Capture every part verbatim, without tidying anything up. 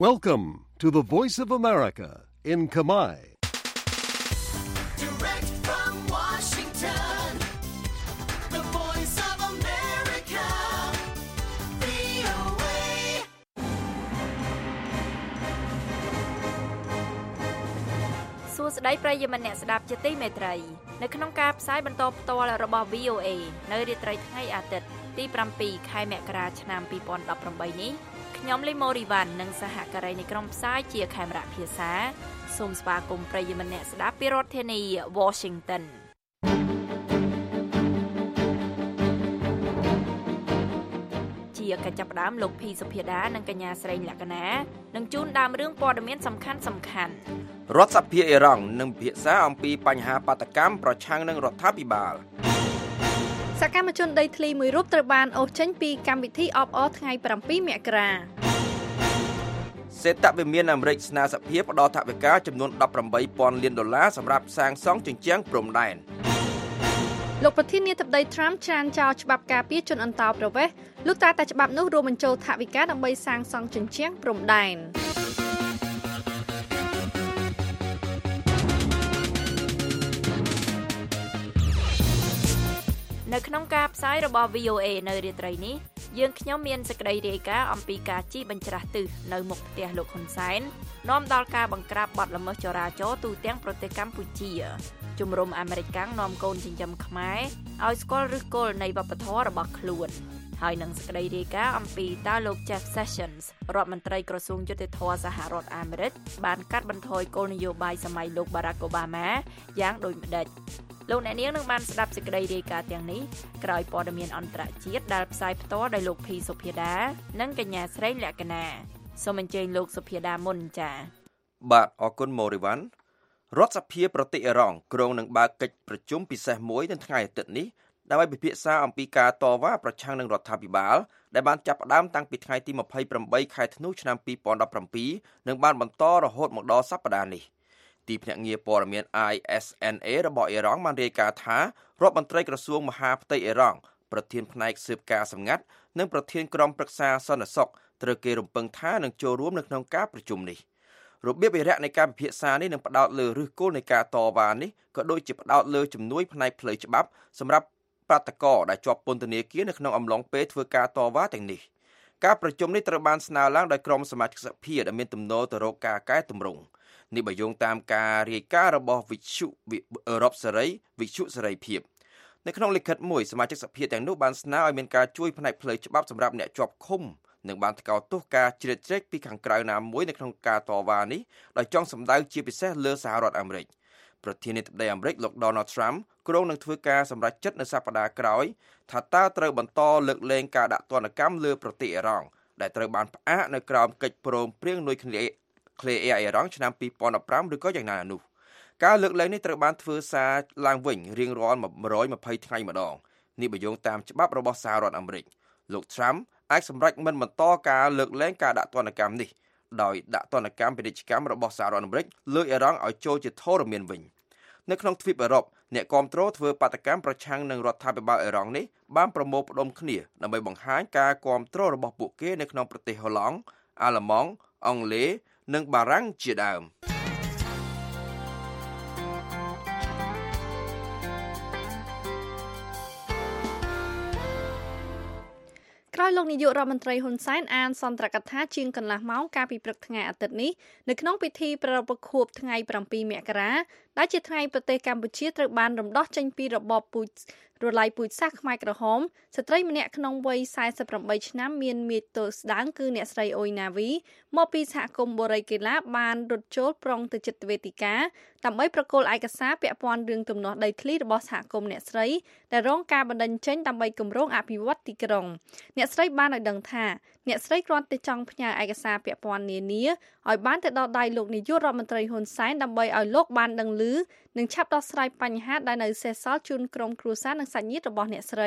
Welcome to the Voice of America in Khmer. Direct from Washington, the Voice of America, វី អូ เอសួស្តីប្រិយមិត្តអ្នកស្ដាប់ជាទីមេត្រីនៅក្នុងការផ្សាយបន្តផ្ទាល់របស់ វី អូ เอ នៅរាត្រីថ្ងៃអាទិត្យទី7ខែមករាឆ្នាំ2018នេះខ្ញុំលីម៉ូរីវ៉ាន់និងសហការីនៃក្រុមផ្សាយជាខេមរៈភាសាសូមស្វាគមន៍ប្រិយមិត្តអ្នកស្ដាប់ពីរដ្ឋធានី Washington ជាកញ្ចប់ផ្ដើមលោកភីសុភាដានិងកញ្ញាស្រីលក្ខណានឹងជូនដើមរឿងព័ត៌មានសំខាន់សំខាន់រដ្ឋសភាអ៊ីរ៉ង់នឹងពិភាក្សាអំពីបញ្ហាបាតកម្មប្រឆាំងនឹងរដ្ឋាភិបាលសកម្មជនដីធ្លីមួយរូបត្រូវបានអូសចេញពីកម្មវិធីអបអរថ្ងៃ7មករាសេតវិមានអាមេរិកស្នើសភាផ្ដល់ថវិកាចំនួនដប់ប្រាំបីពាន់លានដុល្លារសម្រាប់សាងសង់ជញ្ជាំងព្រំដែនលោកប្រធានាធិបតី Trump ច្រានចោលច្បាប់ការពារជនអន្តោប្រវេសន៍លុះត្រាតែច្បាប់នោះរួមបញ្ចូលថវិកាដើម្បីសាងសង់ជញ្ជាំងព្រំដែននៅក្នុងការផ្សាយរបស់ វី អូ เอ នៅរាត្រីនេះយើងខ្ញុំមានសេចក្តីរាយការណ៍អំពីការជីបញ្ច្រាស់ទិសនៅមុខផ្ទះលោកហ៊ុនសែននាំដល់ការបង្ក្រាបបទល្មើសចរាចរណ៍ទូទាំងប្រទេសកម្ពុជាជំរំអាមេរិកកាំងនាំកូនចិញ្ចឹមខ្មែរឲ្យស្គាល់ឫសគល់នៃវប្បធម៌របស់ខ្លួនហើយនឹងសេចក្តីរាយការណ៍អំពីតើលោក Jeff Sessions រដ្ឋមន្ត្រីក្រសួងយុតិធម៌សហរដ្ឋអាមេរិកបានកាត់បន្ថយគោលនយោបាយសម័យលោក Barack Obama យ៉ាងដូចម្តេចលោកអ្នកនាងនឹងបានស្ដាប់សេចក្តីរាយការណ៍ទាំងនេះក្រោយព័ត៌មានអន្តរជាតិដែលផ្សាយផ្ទាល់ដោយលោកភីសុភាដានិងកញ្ញាស្រីលក្ខណាសូមអញ្ជើញលោកសុភាដាមុនចា៎បាទអរគុណម៉ូរីវ៉ាន់រដ្ឋសភាប្រទេសអ៊ីរ៉ង់ក្រុងនឹងបើកកិច្ចប្រជុំពិសេសមួយនៅថ្ងៃអាទិត្យនេះដើម្បីពិភាក្សាអំពីការតវ៉ាប្រឆាំងនឹងរដ្ឋាភិបាលដែលបានចាប់ផ្ដើមតាំងពីថ្ងៃទី28ខែធ្នូឆ្នាំ2017និងបានបន្តរហូតមកដល់សប្តាហ៍នេះទីភ្នាក់ងារព័ត៌មាន I S N A របស់អ៊ីរ៉ង់បានរាយការណ៍ថារដ្ឋមន្ត្រីក្រសួងមហាផ្ទៃអ៊ីរ៉ង់ប្រធានផ្នែកស៊ើបការសម្ងាត់និងប្រធានក្រុមប្រឹក្សាសន្តិសុខត្រូវគេរំពឹងថានឹងចូលរួមនៅក្នុងការប្រជុំនេះរបៀបវិរៈនៃការពិភាក្សានេះនឹងផ្ដោតលើឫសគល់នៃការតវ៉ានេះក៏ដូចជាផ្ដោតលើជំនួយផ្នែកផ្លូវច្បាប់សម្រាប់បាតកោដែលជាប់ពន្ធនាគារនៅក្នុងអំឡុងពេលធ្វើការតវ៉ាទាំងនេះការប្រជុំនេះត្រូវបានស្នើឡើងដោយក្រុមសមាជិកសភាដែលមានទំនោរទៅរកការកែតម្រង់នេះបើយោងតាមការរាយការណ៍របស់វិទ្យុអឺរ៉ុបសេរីវិទ្យុសេរីភាពនៅក្នុងលិខិតមួយសមាជិកសភាទាំងនោះបានស្នើឲ្យមានការជួយផ្នែកផ្លូវច្បាប់សម្រាប់អ្នកជាប់ឃុំនិងបានថ្កោលទោសការជ្រៀតជ្រែកពីខាងក្រៅណាមួយនៅក្នុងការតវ៉ានេះដោយចង់សម្ដៅជាពិសេសលើសហរដ្ឋអាមេរិកប្រធានាធិបតីអាមេរិកលោក Donald Trump គ្រោងនឹងធ្វើការសម្រេចចិត្តនៅសប្តាហ៍ក្រោយថាតើត្រូវបន្តលើកលែងការដាក់ទណ្ឌកម្មលើប្រទេសអ៊ីរ៉ង់ដែលត្រូវបានផ្អាកនៅក្រោមកិច្ចព្រមព្រៀងនុយក្លេអ៊ែរអ៊ីរ៉ង់ឆ្នាំ2015ឬក៏យ៉ាងណានោះការលើកលែងនេះត្រូវបានធ្វើសារឡើងវិញរៀងរាល់một trăm hai mươiថ្ងៃម្ដងនេះបើយោងតាមច្បាប់របស់សហរដ្ឋអាមេរិកលោក Trump អាចសម្រេចមិនបន្តការលើកលែងការដាក់ទណ្ឌកម្មនេះដោយដាក់ទណ្ឌកម្មពាណិជ្ជកម្មរបស់សហរដ្ឋអាមេរិកលើអ៊ីរ៉ង់ឲ្យចូលជាធរមានវិញនៅក្នុងទ្វីបអឺរ៉ុបអ្នកគាំទ្រធ្វើបាតកម្មប្រឆាំងនឹងរដ្ឋាភិបាលអ៊ីរ៉ង់នេះបានប្រមូលផ្ដុំគ្នាដើម្បីបង្ហាញការគាំទ្ររបស់ពួកគេនៅក្នុងប្រទេសហូឡង់អាល្លឺម៉ង់អង់គ្លេសនិងបារាំងជាដើមក្រោយលោកនាយករដ្ឋមន្ត្រីហ៊ុនសែនអានសន្ទរកថាជាងកន្លះម៉ោងកាលពីព្រឹកថ្ងៃអាទិត្យនេះនៅក្នុងពិធីប្រារព្ធខួបថ្ងៃ7មករាដែលជាថ្ងៃប្រទេសកម្ពុជាត្រូវបានរំដោះចេញពីរបបពូជរល័យពូជសាសន៍ខ្មែរក្រហមស្ត្រីម្នាក់ក្នុងវ័យ48ឆ្នាំមានមាឌទោស្ដើងគឺអ្នកស្រីអ៊ុយណាវីមកពីសហគមន៍បូរីកេឡាបានរត់ចូលប្រងទៅជិតវេទិកាដើម្បីប្រគល់ឯកសារពាក់ព័ន្ធរឿងទំនាស់ដីធ្លីរបស់សហគមន៍អ្នកស្រីដែលរងការបណ្តេញចេញដើម្បីគម្រោងអភិវឌ្ឍទីក្រុងអ្នកស្រីបានឲ្យដឹងថាអ្នកស្រីគ្រាន់តែចង់ផ្ញើឯកសារពាក់ព័ន្ធនានាឲ្យបានទៅដល់ដៃលោកនាយករដ្ឋមន្ត្រីហ៊ុនសែនដើម្បីឲ្យលោកបានដឹងឮនិងឆាប់ដោះស្រាយបញ្ហាដែលនៅសេសសល់ជូនក្រុមគ្រួសារនិងសាច់ញាតិរបស់អ្នកស្រី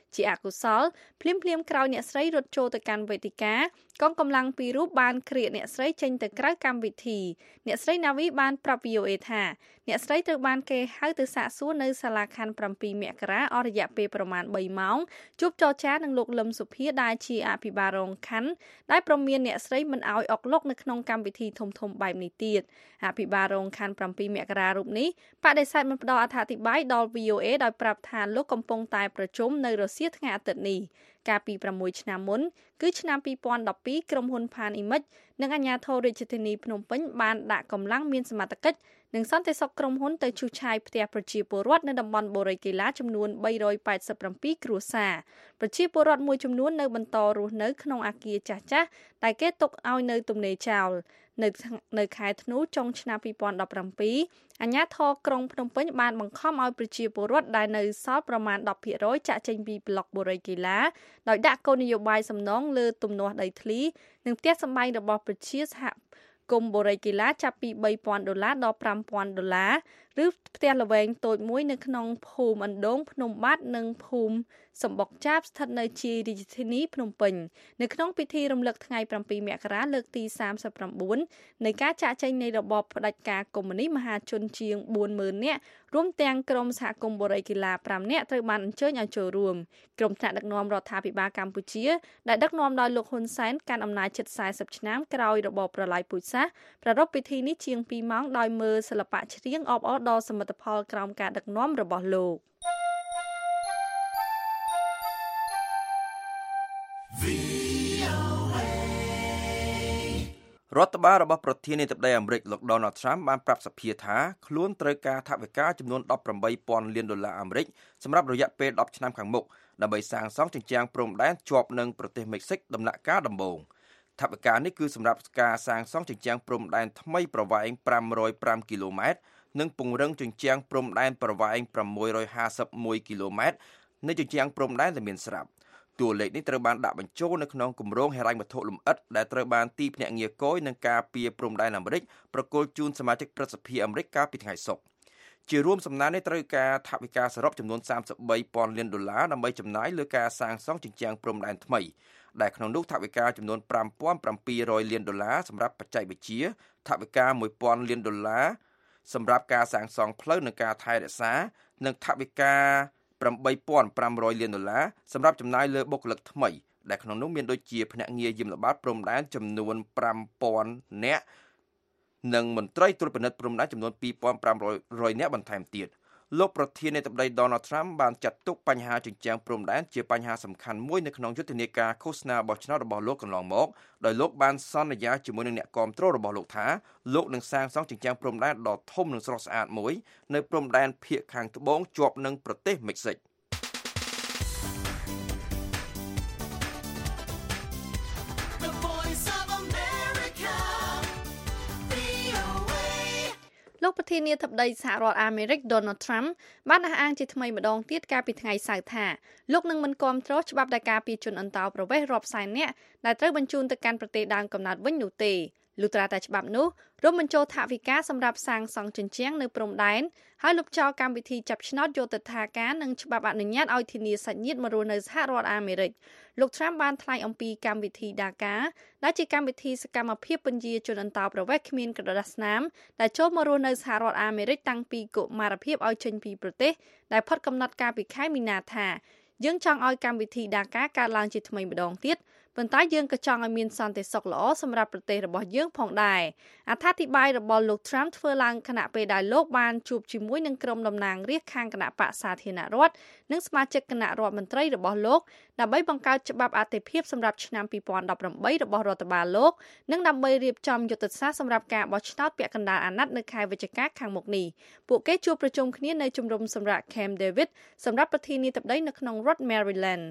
ជាអកុសលភ្លាមភ្លាមក្រោយអ្នកស្រីរត់ចូលទៅកាន់វេទិកាកងកម្លាំងពីររូបបានក្រៀកអ្នកស្រីចេញទៅក្រៅកម្មវិធីអ្នកស្រីណាវីបានប្រាប់ វី អូ เอ ថាអ្នកស្រីត្រូវបានគេហៅទៅសាកសួរនៅសាលាខណ្ឌ7មករាអស់រយៈពេលប្រមាណ3ម៉ោងជួបចរចានឹងលោកលឹមសុភាដែលជាអភិបាលរងខណ្ឌដែលប្រមានអ្នកស្រីមិនអោយអុកឡុកនៅក្នុងកម្មវិធីធំៗបែបនេះទៀតអភិបាលរងខណ្ឌ7មករារូបនេះបដិសេធមិនផ្ដល់អត្ថាធិប្បាយដល់ វី អូ เอ ដោយប្រាប់ថាលោកកំពុងតែប្រជុំនៅរសៀលថ្ងៃអាទិត្យនេះកាលពី6ឆ្នាំមុនគឺឆ្នាំ2012ក្រុមហ៊ុន Pan Image និងអាជ្ញាធររាជធានីភ្នំពេញបានដាក់កម្លាំងមានសមត្ថកិច្ចនិងសន្តិសុខក្រុមហ៊ុនទៅឈូសឆាយផ្ទះប្រជាពលរដ្ឋនៅតំបន់បូរីកេឡាចំនួន387គ្រួសារប្រជាពលរដ្ឋមួយចំនួននៅបន្តរស់នៅក្នុងអគារចាស់ៗដែលគេទុកឲ្យនៅទំនេរចោលនៅនៅខែធ្នូចុងឆ្នាំ2017អាជ្ញាធរក្រុងភ្នំពេញបានបង្ខំឲ្យប្រជាពលរដ្ឋដែលនៅសល់ប្រមាណ10ភាគរយចាក់ចេញពីប្លុកបូរីកេឡាដោយដាក់គោលនយោបាយសំណងលើទំនាស់ដីធ្លីនិងផ្ទះសម្បែងរបស់ប្រជាសហគមន៍បូរីកេឡាចាប់ពី3000ដុល្លារដល់5000ដុល្លារឬផ្ទះល្វែងតូចមួយនៅក្នុងភូមិអណ្ដូងភ្នំបាត់និងភូមិសម្បុកចាបស្ថិតនៅជារាជធានីភ្នំពេញនៅក្នុងពិធីរំលឹកថ្ងៃ7មករាលើកទី39នៃការចាក់ចែងនៃរបបផ្ដាច់ការកុម្មុយនីសមហាជនជាងbốnម៉ឺននាក់រួមទាំងក្រុមសហគមន៍បូរីកេឡា5នាក់ត្រូវបានអញ្ជើញឲ្យចូលរួមក្រុមថ្នាក់ដឹកនាំរដ្ឋាភិបាលកម្ពុជាដែលដឹកនាំដោយលោកហ៊ុនសែនកាន់អំណាចជិត40ឆ្នាំក្រោយរបបប្រល័យពូជសាសន៍ប្រារព្ធពិធីនេះជាង2ម៉ោងដោយមើលសិល្បៈច្រៀងអបអរដល់សមិទ្ធផលក្រោមការដឹកនាំរបស់លោករដ្ឋបាលរបស់ប្រធានាធិបតីអាមេរិកលោក Donald Trump បានប្រាប់សភាថាខ្លួនត្រូវការថវិកាចំនួន18ពាន់លានដុល្លារអាមេរិកសម្រាប់រយៈពេល10ឆ្នាំខាងមុខដើម្បីសាងសង់ជញ្ជាំងព្រំដែនជាប់នឹងប្រទេសមិចស៊ិកដំណាក់កាលដំបូងថវិកានេះគឺសម្រាប់ការសាងសង់ជញ្ជាំងព្រំដែនថ្មីប្រវែង505គីឡូម៉ែត្រនិងពង្រឹងជញ្ជាំងព្រំដែនប្រវែង651គីឡូម៉ែត្រនៃជញ្ជាំងព្រំដែនដែលមានស្រាប់តួលេខនេះត្រូវបានដាក់បញ្ចូលនៅក្នុងគម្រោងហិរញ្ញវត្ថុលម្អិតដែលត្រូវបានទីភ្នាក់ងារគយនឹងការពារព្រំដែនអាមេរិកប្រគល់ជូនសមាជិកព្រឹទ្ធសភាអាមេរិកកាលពីថ្ងៃសុក្រជារួមសំណើនេះត្រូវការថវិកាសរុបចំនួន33ពាន់លានដុល្លារដើម្បីចំណាយលើការសាងសង់ជញ្ជាំងព្រំដែនថ្មីដែលក្នុងនោះថវិកាចំនួន5700លានដុល្លារសម្រាប់បច្ចេកវិទ្យាថវិកា1000លានដុល្លារសម្រាប់ការសាងសង់ផ្លូវនិងការថែរក្សានិងថវិកា8500លានដុល្លារសម្រាប់ចំណាយលើបុគ្គលិកថ្មីដែលក្នុងនោះមានដូចជាភ្នាក់ងារយាមល្បាតព្រំដែនចំនួន5000នាក់និងមន្ត្រីត្រួតពិនិត្យព្រំដែនចំនួន2500នាក់បន្ថែមទៀតលោកប្រធានាធិបតី Donald Trump បានចាត់ទុកបញ្ហាជញ្ជាំងព្រំដែនជាបញ្ហាសំខាន់មួយនៅក្នុងយុទ្ធនាការឃោសនាបោះឆ្នោតរបស់លោកកន្លងមកដោយលោកបានសន្យាជាមួយនឹងអ្នកគាំទ្ររបស់លោកថាលោកនឹងសាងសង់ជញ្ជាំងព្រំដែនដ៏ធំនិងស្រស់ស្អាតមួយនៅព្រំដែនភាគខាងត្បូងជាប់នឹងប្រទេសមិចស៊ិកលោកប្រធានាធិបតីសហរដ្ឋអាមេរិក Donald Trump បានអះអាងជាថ្មីម្ដងទៀតកាលពីថ្ងៃសៅរ៍ថាលោកនឹងមិនគាំទ្រច្បាប់ដែលការពារជនអន្តោប្រវេសន៍រាប់សែននាក់ដែលត្រូវបញ្ជូនទៅកាន់ប្រទេសដើមកំណើតវិញនោះទេលុះត្រាតែច្បាប់នោះរួមបញ្ចូលថវិកាសម្រាប់សាងសង់ជញ្ជាំងនៅព្រំដែនហើយលុបចោលកម្មវិធីចាប់ឆ្នោតយកទៅថាការនិងច្បាប់អនុញ្ញាតឲ្យធានាសាច់ញាតិមករស់នៅសហរដ្ឋអាមេរិកលោក Trump បានថ្លែងអំពីកម្មវិធី DACA ដែលជាកម្មវិធីសកម្មភាពពន្យាជនអន្តោប្រវេសន៍គ្មានក្រដាសស្នាមដែលចូលមករស់នៅសហរដ្ឋអាមេរិកតាំងពីកុមារភាពឲ្យចេញពីប្រទេសដែលផុតកំណត់កាលពីខែមីនាថាយើងចង់ឲ្យកម្មវិធី DACA កើតឡើងជាថ្មីម្ដងទៀតប៉ុន្តែយើងក៏ចង់ឲ្យមានសន្តិសុខល្អសម្រាប់ប្រទេសរបស់យើងផងដែរអត្ថាធិប្បាយរបស់លោក Trump ធ្វើឡើងខណៈពេលដែលលោកបានជួបជាមួយនឹងក្រុមតំណាងរាស្ត្រខាងគណៈបកសាធារណរដ្ឋនិងសមាជិកគណៈរដ្ឋមន្ត្រីរបស់លោកដើម្បីបង្កើតច្បាប់អាទិភាពសម្រាប់ឆ្នាំ2018របស់រដ្ឋបាលលោកនិងដើម្បីរៀបចំយុទ្ធសាស្ត្រសម្រាប់ការបោះឆ្នោតពាក់កណ្ដាលអាណត្តិនៅខែវិច្ឆិកាខាងមុខនេះពួកគេជួបប្រជុំគ្នានៅជំរំសម្រាប់ Camp David សម្រាប់ប្រធានាធិបតីនៅក្នុងរដ្ឋ Maryland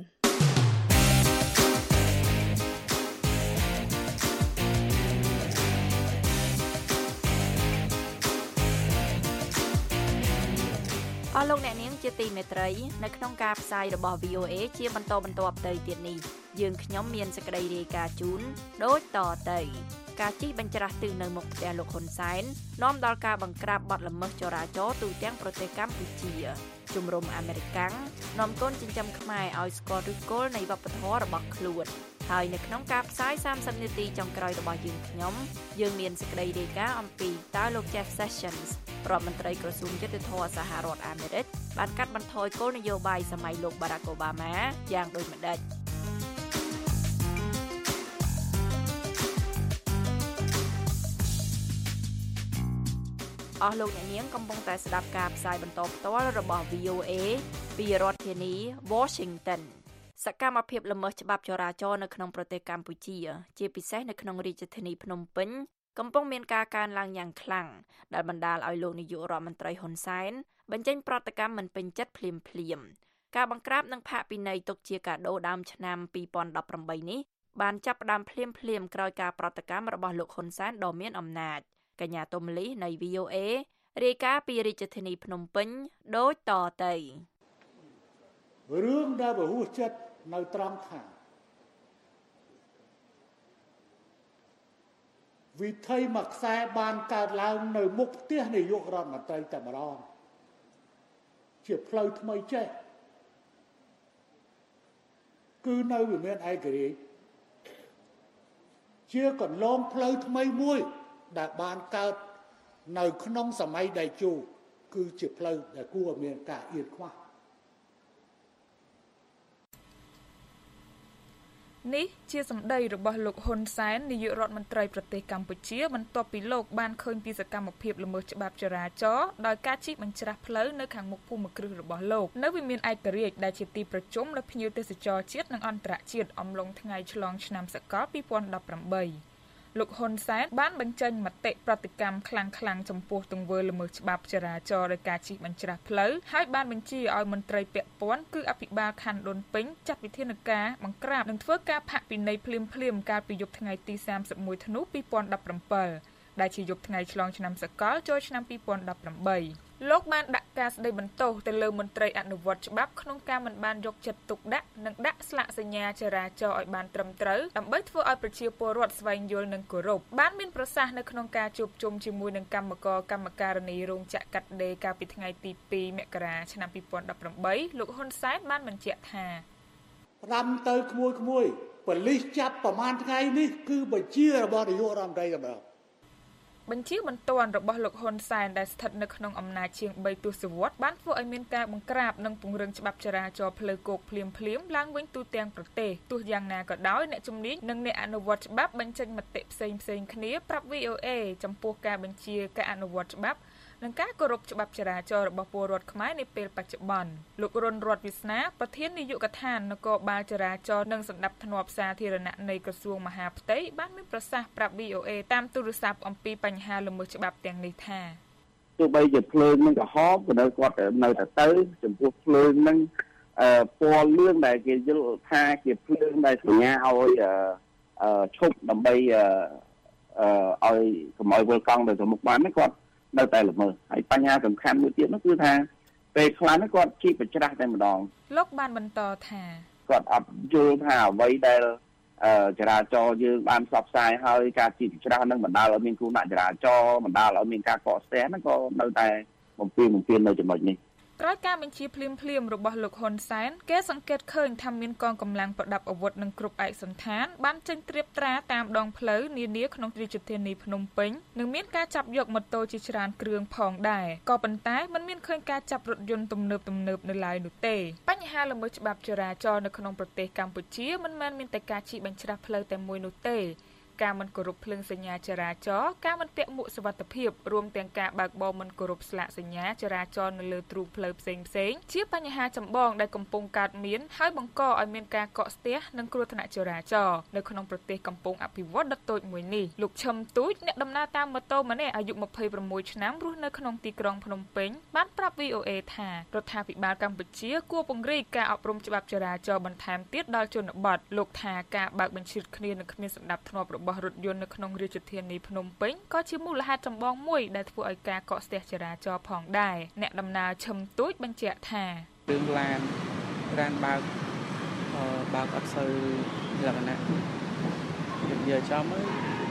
អស់លោកអ្នកនាងជាទីមេត្រីនៅក្នុងការផ្សាយរបស់ វី អូ เอ ជាបន្តបន្ទាប់ទៅទៀតនេះយើងខ្ញុំមានសេចក្តីរាយការណ៍ជូនដូចតទៅការជិះបញ្ច្រាស់ទិសនៅមុខផ្ទះលោកហ៊ុនសែននាំដល់ការបង្ក្រាបបទល្មើសចរាចរណ៍ទូទាំងប្រទេសកម្ពុជាជំរំអាមេរិកាំងនាំកូនចិញ្ចឹមខ្មែរឲ្យស្គាល់ឫសគល់នៃវប្បធម៌របស់ខ្លួនហើយនៅក្នុងការផ្សាយសាមសិបនាទីចុងក្រោយរបស់យើងខ្ញុំយើងមានសេចក្តីរាយការណ៍អំពីតើលោក Jeff Sessions រដ្ឋមន្ត្រីក្រសួងយុតិធធម៌សហរដ្ឋអាមេរិកបានកាត់បន្ថយគោលនយោបាយសម័យលោក Barack Obama យ៉ាងដូចម្តេចអស់លោកអ្នកនាងកំពុងតែស្ដាប់ការផ្សាយបន្តផ្ទាល់របស់ វី អូ เอ ពីរដ្ឋធានី Washington សកម្មភាពល្មើសច្បាប់ចរាចរណ៍នៅក្នុងប្រទេសកម្ពុជាជាពិសេសនៅក្នុងរាជធានីភ្នំពេញកំពុងមានការកើនឡើងយ៉ាងខ្លាំងដែលបណ្ដាលឲ្យលោកនាយករដ្ឋមន្ត្រីហ៊ុនសែនបញ្ចេញប្រតិកម្មមិនពេញចិត្តភ្លាមភ្លាមការបង្ក្រាបនិងផាកពិន័យទុកជាកាដូដើមឆ្នាំពីរពាន់ដប់ប្រាំបីនេះបានចាប់ផ្ដើមភ្លាមភ្លាមក្រោយការប្រតិកម្មរបស់លោកហ៊ុនសែនដ៏មានអំណាចកញ្ញាទុំលីនៃ វី អូ เอ រាយការណ៍ពីរាជធានីភ្នំពេញដូចតទៅរឿងដែលពហុចិត្តនៅត្រង់ថាវិថីមួយខ្សែបានកើតឡើងនៅមុខផ្ទះនាយករដ្ឋមន្ត្រីតែម្ដងជាផ្លូវថ្មីចេះគឺនៅវិមានឯករាជ្យជាកន្លងផ្លូវថ្មីមួយដែលបានកើតនៅក្នុងសម័យដៃជោគឺជាផ្លូវដែលគួរមានការអៀនខ្មាស់នេះជាសម្ដីរបស់លោកហ៊ុនសែននាយករដ្ឋមន្ត្រីប្រទេសកម្ពុជាបន្ទាប់ពីលោកបានឃើញពីសកម្មភាពល្មើសច្បាប់ចរាចរណ៍ដោយការជិះបញ្ច្រាស់ផ្លូវនៅខាងមុខភូមិគ្រឹះរបស់លោកនៅវិមានឯករាជ្យដែលជាទីប្រជុំរបស់ភ្ញៀវទេសចរជាតិនិងអន្តរជាតិអំឡុងថ្ងៃឆ្លងឆ្នាំសកលពីរពាន់ដប់ប្រាំបីលោកហ៊ុនសែនបានបញ្ចេញមតិប្រតិកម្មខ្លាំងៗចំពោះទង្វើល្មើសច្បាប់ចរាចរណ៍ដោយការជិះបញ្ច្រាស់ផ្លូវហើយបានបញ្ជាឲ្យមន្ត្រីពាក់ព័ន្ធគឺអភិបាលខណ្ឌដូនពេញចាត់វិធានការបង្ក្រាបនិងធ្វើការផាកពិន័យភ្លាមៗកាលពីយប់ថ្ងៃទីសាមសិបមួយធ្នូពីរពាន់ដប់ប្រាំbảyដែលជាយប់ថ្ងៃឆ្លងឆ្នាំសកលចូលឆ្នាំពីរពាន់ដប់ប្រាំបីលោកបានដាក់ការស្ដីបន្ទោសទៅលើមន្ត្រីអនុវត្តច្បាប់ក្នុងការមិនបានយកចិត្តទុកដាក់និងដាក់ស្លាកសញ្ញាចរាចរណ៍ឲ្យបានត្រឹមត្រូវដើម្បីធ្វើឲ្យប្រជាពលរដ្ឋស្វែងយល់និងគោរពបានមានប្រសាសន៍នៅក្នុងការជួបជុំជាមួយនឹងគណៈកម្មការកម្មការនីរោងចក្រកាត់ដេរកាលពីថ្ងៃទីពីរមករាឆ្នាំពីរពាន់ដប់ប្រាំបីលោកហ៊ុនសែនបានបញ្ជាក់ថាប្រាំទៅក្មួយក្មួយប៉ូលីសចាប់ប្រមាណថ្ងៃនេះគឺបញ្ជារបស់នាយករដ្ឋមន្ត្រីតែម្ដងបញ្ជាបន្ទាន់របស់លោកហ៊ុនសែនដែលស្ថិតនៅក្នុងអំណាចជាងបីទសវត្សរ៍បានធ្វើឲ្យមានការបង្ក្រាបនិងពង្រឹងច្បាប់ចរាចរណ៍ផ្លូវគោកភ្លាមៗឡើងវិញទូទាំងប្រទេសទោះយ៉ាងណាក៏ដោយអ្នកជំនាញនិងអ្នកអនុវត្តច្បាប់បញ្ចេញមតិផ្សេងៗគ្នាប្រាប់ វី អូ เอ ចំពោះការបញ្ជាការអនុវត្តច្បាប់និងការគោរពច្បាប់ចរាចរណ៍របស់ពលរដ្ឋខ្មែរនាពេលបច្ចុប្បន្នលោករុនរតន៍វាសនាប្រធាននាយកដ្ឋាននគរបាលចរាចរណ៍និងសណ្ដាប់ធ្នាប់សាធារណៈនៃក្រសួងមហាផ្ទៃបានមានប្រសាសន៍ប្រាប់ វី អូ เอ តាមទូរស័ព្ទអំពីបញ្ហាល្មើសច្បាប់ទាំងនេះថាទោះបីជាភ្លើងនឹងក្រហមក៏នៅគាត់នៅតែទៅចំពោះភ្លើងនឹងអឺពណ៌លឿងដែលគេយល់ថាជាភ្លើងដែលសញ្ញាឲ្យអឺឈប់ដើម្បីអឺឲ្យកុំឲ្យវិលកង់ទៅមុខបាននេះគាត់នៅតែល្មើសហើយបញ្ហាសំខាន់មួយទៀតនោះគឺថាពេលខ្លះគាត់ជិះបញ្ច្រាស់តែម្ដងលោកបានបន្តថាគាត់អត់យល់ថាអ្វីដែលចរាចរណ៍យើងបានផ្សព្វផ្សាយហើយការជិះបញ្ច្រាស់នឹងបណ្ដាលឲ្យមានគ្រោះថ្នាក់ចរាចរណ៍បណ្ដាលឲ្យមានការកកស្ទះហ្នឹងក៏នៅតែបំពេញបំពេញនៅចំណុចនេះក្រោយការបញ្ជាភ្លាមភ្លាមរបស់លោកហ៊ុនសែនគេសង្កេតឃើញថាមានកងកម្លាំងប្រដាប់អាវុធនិងគ្រប់ឯកសណ្ឋានបានចេញត្រៀបត្រាតាមដងផ្លូវនានាក្នុងរាជធានីភ្នំពេញនិងមានការចាប់យកម៉ូតូជាច្រើនគ្រឿងផងដែរក៏ប៉ុន្តែมันមានឃើញការចាប់រថយន្តទំនើបទំនើបនៅឡើយនោះទេបញ្ហាល្មើសច្បាប់ចរាចរណ៍នៅក្នុងប្រទេសកម្ពុជាមិនមែនមានតែការជិះបញ្ច្រាស់ផ្លូវតែមួយនោះទេការមិនគោរពភ្លើងសញ្ញាចរាចរណ៍ការមិនពាក់មួកសុវត្ថិភាពរួមទាំងការបើកបរមិនគោរពស្លាកសញ្ញាចរាចរណ៍នៅលើទ្រូងផ្លូវផ្សេងៗជាបញ្ហាចម្បងដែលកំពុងកើតមានហើយបង្កឲ្យមានការកកស្ទះនិងគ្រោះថ្នាក់ចរាចរណ៍នៅក្នុងប្រទេសកំពុងអភិវឌ្ឍដ៏តូចមួយនេះលោកឈឹមទូចអ្នកដំណើរតាមម៉ូតូម្នាក់អាយុម្ភៃប្រាំមួយឆ្នាំរស់នៅក្នុងទីក្រុងភ្នំពេញបានប្រាប់ វី អូ เอ ថារដ្ឋាភិបាលកម្ពុជាគួរពង្រីកការអប់រំច្បាប់ចរាចរណ៍បន្ថែមទៀតដល់ជនបទលោកថាការបើកបញ្ឈៀតគ្នានិងគ្មានសណ្ដាប់ធ្នាប់របស់រថយន្តនៅក្នុងរាជធានីភ្នំពេញក៏ជាមូលហេតុចម្បងមួយដែលធ្វើឲ្យការកកស្ទះចរាចរណ៍ផងដែរអ្នកដំណើរឈឹមទូចបញ្ជាក់ថារឿងឡានរានបើកបើកអត់សូវលក្ខណៈនិយាយចំទៅដូច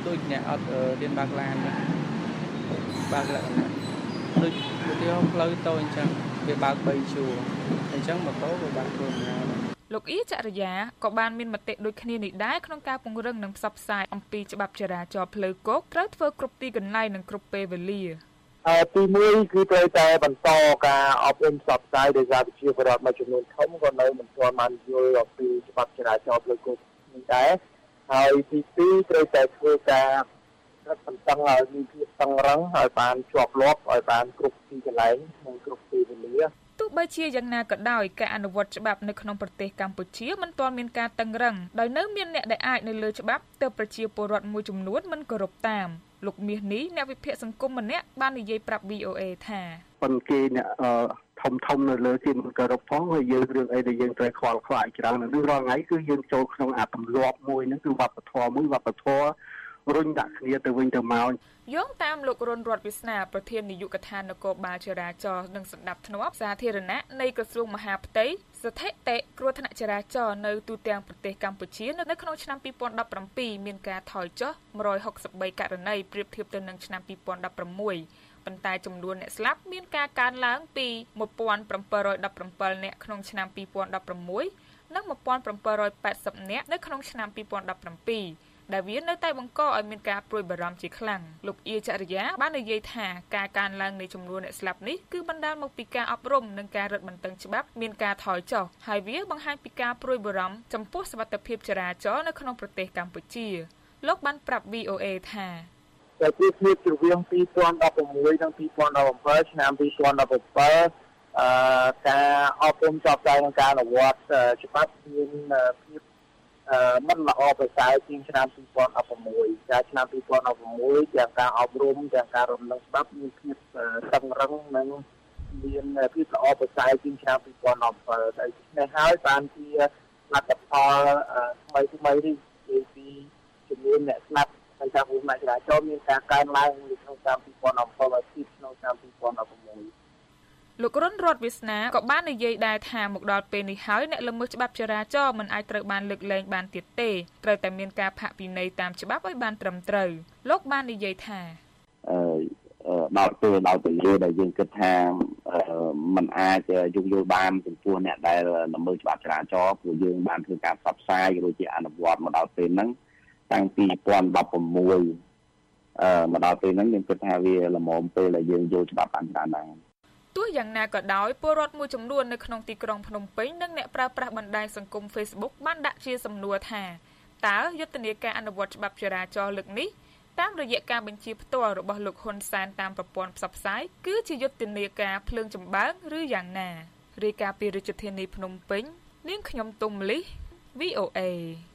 ដូចអ្នកអត់រៀនបើកឡានបើកលក្ខណៈដូចឧទាហរណ៍ផ្លូវតូចអញ្ចឹងវាបើកបីជួរអញ្ចឹងម៉ូតូវាបើកខ្លួនណាលោកអ៊ីចរិយាក៏បានមានមតិដូចគ្នានេះដែរក្នុងការពង្រឹងនិងផ្សព្វផ្សាយអំពីច្បាប់ចរាចរណ៍ផ្លូវគោកត្រូវធ្វើគ្រប់ទីកន្លែងនិងគ្រប់ពេលវេលាអឺទីមួយគឺត្រូវតែបន្តការអប់រំផ្សព្វផ្សាយដោយសារប្រជាពលរដ្ឋមួយចំនួនធំក៏នៅមិនទាន់បានយល់អំពីច្បាប់ចរាចរណ៍ផ្លូវគោកនេះដែរហើយទីពីរត្រូវតែធ្វើការរឹតបន្តឹងឲ្យមានភាពតឹងរឹងឲ្យបានជាប់លាប់ឲ្យបានគ្រប់ទីកន្លែងនិងគ្រប់ពេលវេលាទោះបីជាយ៉ាងណាក៏ដោយការអនុវត្តច្បាប់នៅក្នុងប្រទេសកម្ពុជាមិនទាន់មានការតឹងរឹងដោយនៅមានអ្នកដែលអាចនៅលើច្បាប់ទើបប្រជាពលរដ្ឋមួយចំនួនមិនគោរពតាមលោកមាសនេះអ្នកវិភាគសង្គមម្នាក់បាននិយាយប្រាប់ វី អូ អេ ថាប៉ុន្តែគេអ្នកធំធំនៅលើគេមិនគោរពផងហើយយើងរឿងអីដែលយើងត្រូវខ្វល់ខ្វាយច្រើននឹងរាល់ថ្ងៃគឺយើងចូលក្នុងអាទម្លាប់មួយហ្នឹងគឺវប្បធម៌មួយវប្បធម៌រុញដាក់គ្នាទៅវិញទៅមកយោងតាមលោករុនរតន៍វាសនាប្រធាននាយកដ្ឋាននគរបាលចរាចរណ៍និងសណ្ដាប់ធ្នាប់សាធារណៈនៃក្រសួងមហាផ្ទៃស្ថិតិគ្រោះថ្នាក់ចរាចរណ៍នៅទូទាំងប្រទេសកម្ពុជានៅក្នុងឆ្នាំពីរពាន់ដប់ប្រាំពីរមានការថយចុះមួយរយហុកសិបបីករណីប្រៀបធៀបទៅនឹងឆ្នាំពីរពាន់ដប់ប្រាំមួយប៉ុន្តែចំនួនអ្នកស្លាប់មានការកើនឡើងពីmột nghìn bảy trăm đập bảyនាក់ក្នុងឆ្នាំពីរពាន់ដប់ប្រាំមួយនិងmột nghìn bảy trăm tám mươiនាក់នៅក្នុងឆ្នាំពីរពាន់ដប់ប្រាំពីរដែលវានៅតែបង្កឲ្យមានការព្រួយបារម្ភជាខ្លាំងលោកអ៊ីចរិយាបាននិយាយថាការកើនឡើងនៃចំនួនអ្នកស្លាប់នេះគឺបណ្ដាលមកពីការអប់រំនិងការរឹតបន្តឹងច្បាប់មានការថយចុះហើយវាបង្ហាញពីការព្រួយបារម្ភចំពោះសុវត្ថិភាពចរាចរណ៍នៅក្នុងប្រទេសកម្ពុជាលោកបានប្រាប់ វី អូ អេ ថាតែពីភាពរវាងពីរពាន់ដប់ប្រាំមួយនិងពីរពាន់ដប់ប្រាំbảyឆ្នាំពីរពាន់ដប់ប្រាំbảyអឺការអប់រំចប់តែនឹងការអនុវត្តច្បាប់មានភាពអឺមិនល្អប្រសើរជាងឆ្នាំពីរពាន់ដប់ប្រាំមួយចាឆ្នាំពីរពាន់ដប់ប្រាំមួយទាំងការអប់រំទាំងការរំលឹកច្បាប់មានភាពតឹងរឹងនិងមានភាពល្អប្រសើរជាងឆ្នាំពីរពាន់ដប់ប្រាំbảyតែនេះហើយបានជាលទ្ធផលថ្មីថ្មីនេះនិយាយពីចំនួនអ្នកស្លាប់ហើយថាគ្រោះថ្នាក់ចរាចរណ៍មានការកើនឡើងក្នុងឆ្នាំពីរពាន់ដប់ប្រាំbảyពីក្នុងឆ្នាំពីរពាន់ដប់ប្រាំមួយលោករុនរតន៍វាសនាក៏បាននិយាយដែរថាមកដល់ពេលនេះហើយអ្នកល្មើសច្បាប់ចរាចរណ៍មិនអាចត្រូវបានលើកលែងបានទៀតទេត្រូវតែមានការផាកពិន័យតាមច្បាប់ឲ្យបានត្រឹមត្រូវលោកបាននិយាយថាអឺដល់ពេលដល់ពេលដែលយើងគិតថាมันអាចយោគយល់បានចំពោះអ្នកដែលល្មើសច្បាប់ចរាចរណ៍ព្រោះយើងបានធ្វើការផ្សព្វផ្សាយរួចជាអនុវត្តមកដល់ពេលហ្នឹងតាំងពីពីរពាន់ដប់ប្រាំមួយអឺមកដល់ពេលហ្នឹងយើងគិតថាវាល្មមពេលដែលយើងយល់ច្បាប់បានច្រើនដែរទោះយ៉ាងណាក៏ដោយពលរដ្ឋមួយចំនួននៅក្នុងទីក្រុងភ្នំពេញនិងអ្នកប្រើប្រាស់បណ្ដាញសង្គម Facebook បានដាក់ជាសំណួរថាតើយុទ្ធនាការអនុវត្តច្បាប់ចរាចរណ៍លើកនេះតាមរយៈការបញ្ជាផ្ទាល់របស់លោកហ៊ុនសែនតាមប្រព័ន្ធផ្សព្វផ្សាយគឺជាយុទ្ធនាការភ្លើងចម្បាំងឬយ៉ាងណារាយការណ៍ពីរាជធានីភ្នំពេញនាងខ្ញុំទុំលីស វី អូ អេ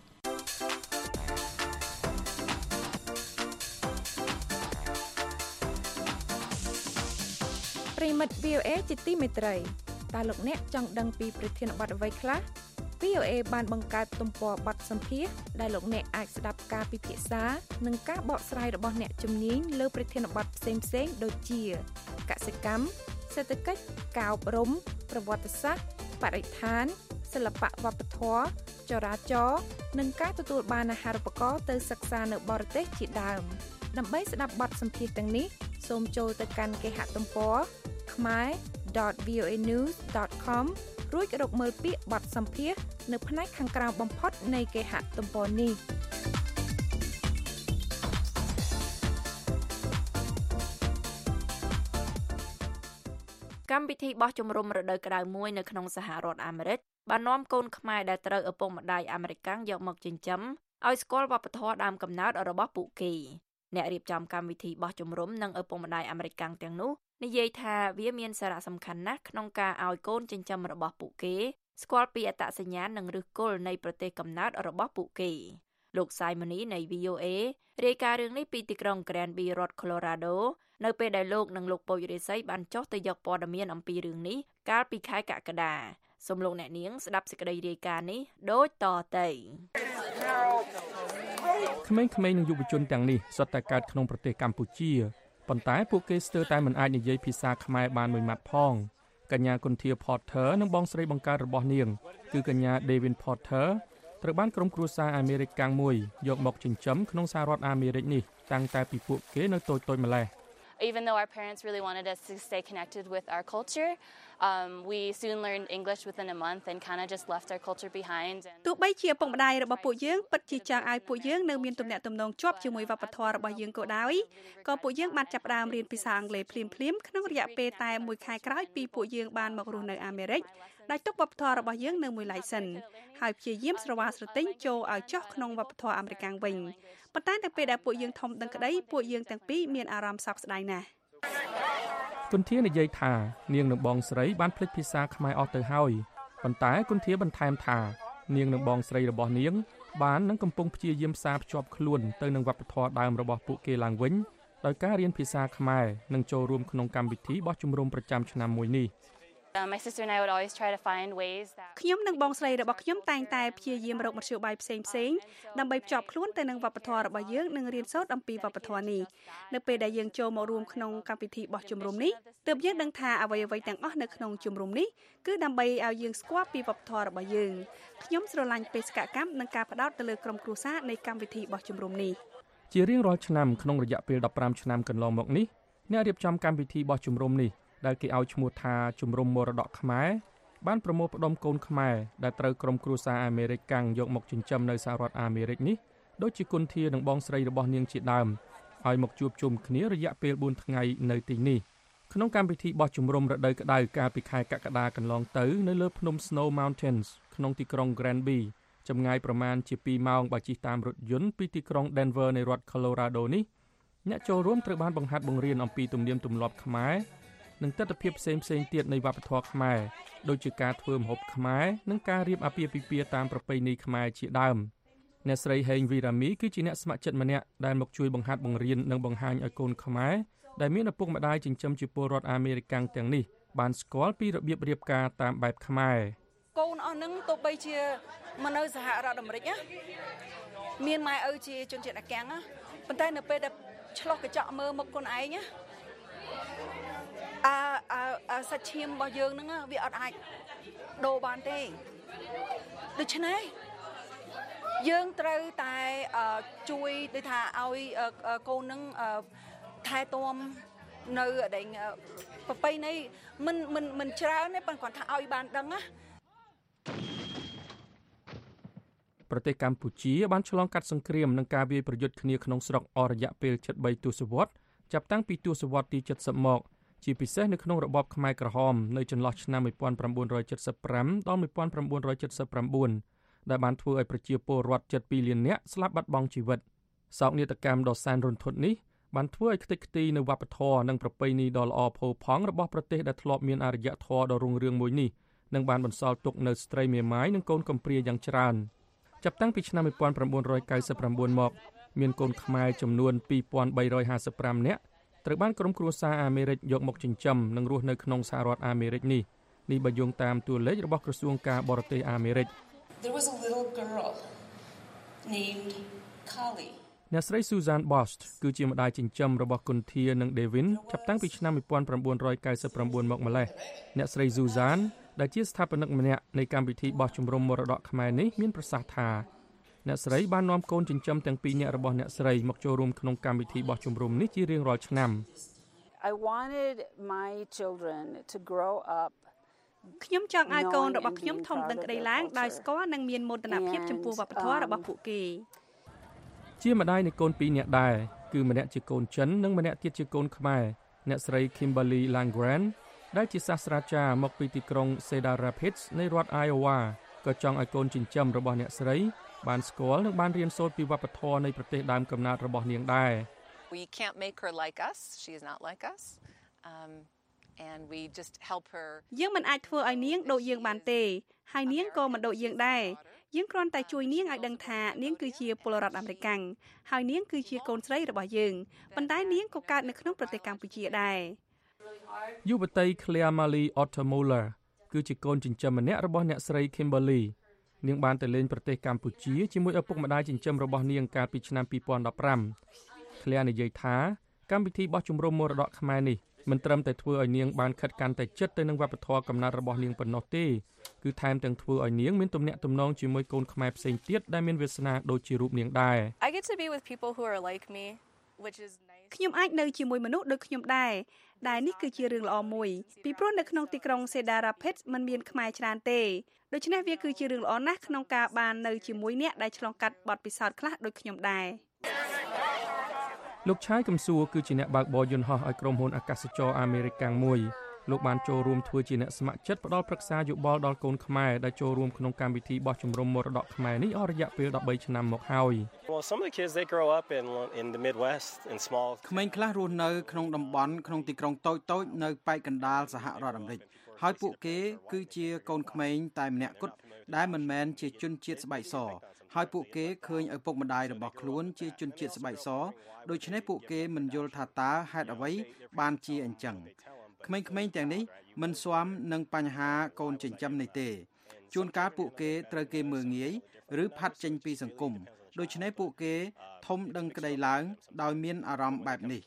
ប្រិមិត្ត វី អូ អេ ជាទីមេត្រីតើលោកអ្នកចង់ដឹងពីប្រធានបទអ្វីខ្លះ វី អូ អេ បានបង្កើតទំព័របទសម្ភាសន៍ដែលលោកអ្នកអាចស្ដាប់ការពិភាក្សានិងការបកស្រាយរបស់អ្នកជំនាញលើប្រធានបទផ្សេងៗដូចជាកសិកម្មសេដ្ឋកិច្ចការអប់រំប្រវត្តិសាស្ត្របរិស្ថានសិល្បៈវប្បធម៌ចរាចរណ៍និងការទទួលបានអាហារូបករណ៍ទៅសិក្សានៅបរទេសជាដើមដើម្បីស្ដាប់បទសម្ភាសន៍ទាំងនេះសូមចូលទៅកាន់គេហទំព័រ khmer dot v o a news dot com រួចរកមើលពាក្យបទសម្ភាសន៍នៅផ្នែកខាងក្រោមបំផុតនៃគេហទំព័រនេះកម្មវិធីបោះជំរំរដូវក្តៅមួយនៅក្នុងសហរដ្ឋអាមេរិកបាននាំកូនខ្មែរដែលត្រូវឪពុកម្ដាយអាមេរិកាំងយកមកចិញ្ចឹមឲ្យស្គាល់វប្បធម៌ដើមកំណើតរបស់ពួកគេអ្នករៀបចំកម្មវិធីបោះជំរំនិងឪពុកម្ដាយអាមេរិកាំងទាំងនោះនិយាយថាវាមានសារៈសំខាន់ណាស់ក្នុងការឲ្យកូនចិញ្ចឹមរបស់ពួកគេស្គាល់ពីអត្តសញ្ញាណនិងឫសគល់នៃប្រទេសកំណើតរបស់ពួកគេលោកសាយម៉ូនីនៃ វី អូ អេ រាយការណ៍រឿងនេះពីទីក្រុង Granby រដ្ឋ Colorado នៅពេលដែលលោកនិងលោកពូជរិស័យបានចុះទៅយកព័ត៌មានអំពីរឿងនេះកាលពីខែកក្កដាសូមលោកអ្នកនាងស្ដាប់សេចក្តីរាយការណ៍នេះដូចតទៅក្មេងៗនិងយុវជនទាំងនេះសុទ្ធតែកើតក្នុងប្រទេសកម្ពុជាប៉ុន្តែពួកគេស្ទើរតែមិនអាចនិយាយភាសាខ្មែរបានមួយម៉ាត់ផងកញ្ញាគុន្ធា Porter និងបងស្រីបង្កើតរបស់នាងគឺកញ្ញា Devin Porter ត្រូវបានក្រុមគ្រួសារអាមេរិកកាំងមួយយកមកចិញ្ចឹមក្នុងសហរដ្ឋអាមេរិកនេះតាំងតែពីពួកគេនៅតូចៗម្ល៉េះ Even though our parents really wanted us to stay connected with our culture, um, we soon learned English within a month and kind of just left our culture behind. ទោះបីជាឪពុកម្ដាយរបស់ពួកយើងពិតជាចង់ឲ្យពួកយើងនៅមានទំនាក់ទំនងជាប់ជាមួយវប្បធម៌របស់យើងក៏ដោយក៏ពួកយើងបានចាប់ផ្ដើមរៀនភាសាអង់គ្លេសភ្លាមៗក្នុងរយៈពេលតែមួយខែក្រោយពីពួកយើងបានមករស់នៅអាមេរិកដែលទុកវប្បធម៌របស់យើងនៅមួយឡៃសិនហើយព្យាយាមស្រវាស្រទិញចូលឲ្យចុះក្នុងវប្បធម៌អាមេរិកវិញប៉ុន្តែនៅពេលដែលពួកយើងធំដឹងក្តីពួកយើងទាំងពីរមានអារម្មណ៍សោកស្ដាយណាស់គុនធានិយាយថានាងនិងបងស្រីបានភ្លេចភាសាខ្មែរអស់ទៅហើយប៉ុន្តែគុនធាបន្ថែមថានាងនិងបងស្រីរបស់នាងបាននឹងកំពុងព្យាយាមផ្សារភ្ជាប់ខ្លួនទៅនឹងវប្បធម៌ដើមរបស់ពួកគេឡើងវិញដោយការរៀនភាសាខ្មែរនិងចូលរួមក្នុងកម្មវិធីបោះជំរំប្រចាំឆ្នាំមួយនេះ Uh, my sister and I would always try to find ways that ខ្ញុំនិងបងស្រីរបស់ខ្ញុំតែងតែព្យាយាមរកមធ្យោបាយផ្សេងផ្សេងដើម្បីភ្ជាប់ខ្លួនទៅនឹងវប្បធម៌របស់យើងនិងរៀនសូត្រអំពីវប្បធម៌នេះនៅពេលដែលយើងចូលមករួមក្នុងកម្មវិធីបោះជំរំនេះទើបយើងដឹងថាអ្វីអ្វីទាំងអស់នៅក្នុងជំរំនេះគឺដើម្បីឲ្យយើងស្គាល់ពីវប្បធម៌របស់យើងខ្ញុំស្រឡាញ់បេសកកម្មនិងការផ្ដោតទៅលើក្រុមគ្រួសារនៃកម្មវិធីបោះជំរំនេះជារៀងរាល់ឆ្នាំក្នុងរយៈពេលដប់ប្រាំឆ្នាំកន្លងមកនេះអ្នករៀបចំកម្មវិធីបោះជំរំនេះដែលគេឲ្យឈ្មោះថាជំរំមរតកខ្មែរបានប្រមូលផ្ដុំកូនខ្មែរដែលត្រូវក្រុមគ្រួសារអាមេរិកកាំងយកមកចិញ្ចឹមនៅសហរដ្ឋអាមេរិកនេះដូចជាគុនធានិងបងស្រីរបស់នាងជាដើមឲ្យមកជួបជុំគ្នារយៈពេលបួនថ្ងៃនៅទីនេះក្នុងកម្មវិធីបោះជំរំរដូវក្តៅកាលពីខែកក្កដាកន្លងទៅនៅលើភ្នំ Snow Mountains ក្នុងទីក្រុង Granby ចម្ងាយប្រមាណជាពីរម៉ោងបើជិះតាមរថយន្តពីទីក្រុង Denver នៃរដ្ឋ Colorado នេះអ្នកចូលរួមត្រូវបានបង្ហាត់បង្រៀនអំពីទំនៀមទម្លាប់ខ្មែរនិងទស្សនវិជ្ជាផ្សេងផ្សេងទៀតនៃវប្បធម៌ខ្មែរដូចជាការធ្វើម្ហូបខ្មែរនិងការរៀបអាពាហ៍ពិពាហ៍តាមប្រពៃណីខ្មែរជាដើមអ្នកស្រីហេងវីរ៉ាមីគឺជាអ្នកស្ម័គ្រចិត្តម្នាក់ដែលមកជួយបង្ហាត់បង្រៀននិងបង្ហាញឲ្យកូនខ្មែរដែលមានឪពុកម្ដាយចិញ្ចឹមជាពលរដ្ឋអាមេរិកកាំងទាំងនេះបានស្គាល់ពីរបៀបរៀបការតាមបែបខ្មែរកូនអស់នឹងទោះបីជាមកនៅសហរដ្ឋអាមេរិកណាមានម៉ែឪជាជនជាតិអាកាំងណាប៉ុន្តែនៅពេលដែលឆ្លោះកញ្ចក់មើលមុខខ្លួនឯងណាអាអាសាច់ឈាមរបស់យើងហ្នឹងវាអត់អាចដូរបានទេដូច្នេះយើងត្រូវតែជួយដូចថាឲ្យកូនហ្នឹងថែទាំនៅដេញប្រពៃណីមិនមិនមិនច្រើនទេប៉ុន្តែគាត់ថាឲ្យបានដឹងណាប្រទេសកម្ពុជាបានឆ្លងកាត់សង្គ្រាមនិងការវាយប្រយុទ្ធគ្នាក្នុងស្រុកអស់រយៈពេលជិតបីទសវត្សរ៍ចាប់តាំងពីទសវត្សរ៍ទីเจ็ดสิบមកជាពិសេសនៅក្នុងរបបខ្មែរក្រហមនៅចន្លោះឆ្នាំnineteen seventy-fiveដល់nineteen seventy-nineដែលបានធ្វើឲ្យប្រជាពលរដ្ឋជិតtwoលាននាក់ស្លាប់បាត់បង់ជីវិតសោកនាដកម្មដ៏សែនរន្ធត់នេះបានធ្វើឲ្យខ្ទេចខ្ទីនៅវប្បធម៌និងប្រពៃណីដ៏ល្អផូរផង់របស់ប្រទេសដែលធ្លាប់មានអរិយធម៌ដ៏រុងរឿងមួយនេះនិងបានបន្សល់ទុកនៅស្ត្រីមេម៉ាយនិងកូនកំព្រាយ៉ាងច្រើនចាប់តាំងពីឆ្នាំnineteen ninety-nineមកមានកូនខ្មែរចំនួនtwo thousand three hundred fifty-fiveនាក់ត្រូវបានក្រុមគ្រួសារអាមេរិកយកមកចិញ្ចឹមនិងរស់នៅក្នុងសហរដ្ឋអាមេរិកនេះនេះបើយោងតាមតួលេខរបស់ក្រសួងការបរទេសអាមេរិក There was a little girl named Kali អ្នកស្រី Susan Bost គឺជាម្ដាយចិញ្ចឹមរបស់គុនធានិង Devin ចាប់តាំងពីឆ្នាំnineteen ninety-nineមកម្លេះអ្នកស្រី Susan ដែលជាស្ថាបនិកម្នាក់នៃកម្មវិធីបោះជំរំមរតកខ្មែរនេះមានប្រសាសន៍ថាអ្នកស្រីបាននាំកូនចិញ្ចឹមទាំងពីរនាក់របស់អ្នកស្រីមកចូលរួមក្នុងកម្មវិធីបោះជំរំនេះជារៀងរាល់ឆ្នាំ I wanted my children to grow up ខ្ញុំចង់ឲ្យកូនរបស់ខ្ញុំធំដឹងក្តីឡើងដោយស្គាល់និងមានមោទនភាពចំពោះវប្បធម៌របស់ពួកគេជាម្ដាយនៃកូនពីរនាក់ដែរគឺម្នាក់ជាកូនចិននិងម្នាក់ទៀតជាកូនខ្មែរអ្នកស្រី Kimberly Langren ដែលជាសាស្ត្រាចារ្យមកពីទីក្រុង Cedar Rapids នៃរដ្ឋ Iowa ក៏ចង់ឲ្យកូនចិញ្ចឹមរបស់អ្នកស្រីបានស្គាល់និងបានរៀនសូត្រពីវប្បធម៌នៃប្រទេសដើមកំណើតរបស់នាងដែរ We can't make her like us. She is not like us. Um and we just help her. យើងមិនអាចធ្វើឲ្យនាងដូចយើងបានទេហើយនាងក៏មិនដូចយើងដែរយើងគ្រាន់តែជួយនាងឲ្យដឹងថានាងគឺជាពលរដ្ឋអាមេរិកហើយនាងគឺជាកូនស្រីរបស់យើងប៉ុន្តែនាងក៏កើតនៅក្នុងប្រទេសកម្ពុជាដែរយុវតី Claire Malie Ottermuller គឺជាកូនចិញ្ចឹមម្នាក់របស់អ្នកស្រី Kimberly នាងបានទៅលេងប្រទេសកម្ពុជាជាមួយឪពុកម្ដាយចិញ្ចឹមរបស់នាងកាលពីឆ្នាំtwo thousand fifteen ឃ្លានិយាយថាកម្មវិធីបោះជំរំមរតកខ្មែរនេះមិនត្រឹមតែធ្វើឲ្យនាងបានខិតកាន់តែជិតទៅនឹងវប្បធម៌កំណើតរបស់នាងប៉ុណ្ណោះទេគឺថែមទាំងធ្វើឲ្យនាងមានទំនាក់ទំនងជាមួយកូនខ្មែរផ្សេងទៀតដែលមានវាសនាដូចជារូបនាងដែរ I get to be with people who are like me, which is nice. ខ្ញុំអាចនៅជាមួយមនុស្សដូចខ្ញុំដែរដែលនេះគឺជារឿងល្អមួយពីព្រោះនៅក្នុងទីក្រុង Cedar Rapids มันមានខ្មែរច្រើនទេដូច្នេះវាគឺជារឿងល្អណាស់ក្នុងការបាននៅជាមួយអ្នកដែលឆ្លងកាត់បទពិសោធន៍ខ្លះដូចខ្ញុំដែរលោកឆាយកឹមសួរគឺជាអ្នកបើកបរយន្តហោះឲ្យក្រុមហ៊ុនអាកាសចរអាមេរិកមួយលោកបានចូលរួមធ្វើជាអ្នកស្ម័គ្រចិត្តផ្ដល់ប្រឹក្សាយោបល់ដល់កូនខ្មែរដែលចូលរួមក្នុងកម្មវិធីបោះជំរំមរតកខ្មែរនេះអស់រយៈពេលដប់បីឆ្នាំមកហើយ Well, some of the kids they grow up in in the Midwest in small ក្មេងខ្លះរស់នៅក្នុងតំបន់ក្នុងទីក្រុងតូចៗនៅប៉ែកកណ្ដាលសហរដ្ឋអាមេរិកហើយពួកគេគឺជាកូនក្មេងតែម្នាក់គត់ដែលមិនមែនជាជនជាតិស្បែកសហើយពួកគេឃើញឪពុកម្ដាយរបស់ខ្លួនជាជនជាតិស្បែកសដូច្នេះពួកគេមិនយល់ថាតើហេតុអ្វីបានជាអញ្ចឹងក្មេងៗទាំងនេះមិនស្វាមនឹងបញ្ហាកូនចិញ្ចឹមនេះទេជួនកាលពួកគេត្រូវគេមើលងាយឬផាត់ចេញពីសង្គមដូច្នេះពួកគេធំដឹងក្តីឡើងដោយមានអារម្មណ៍បែបនេះ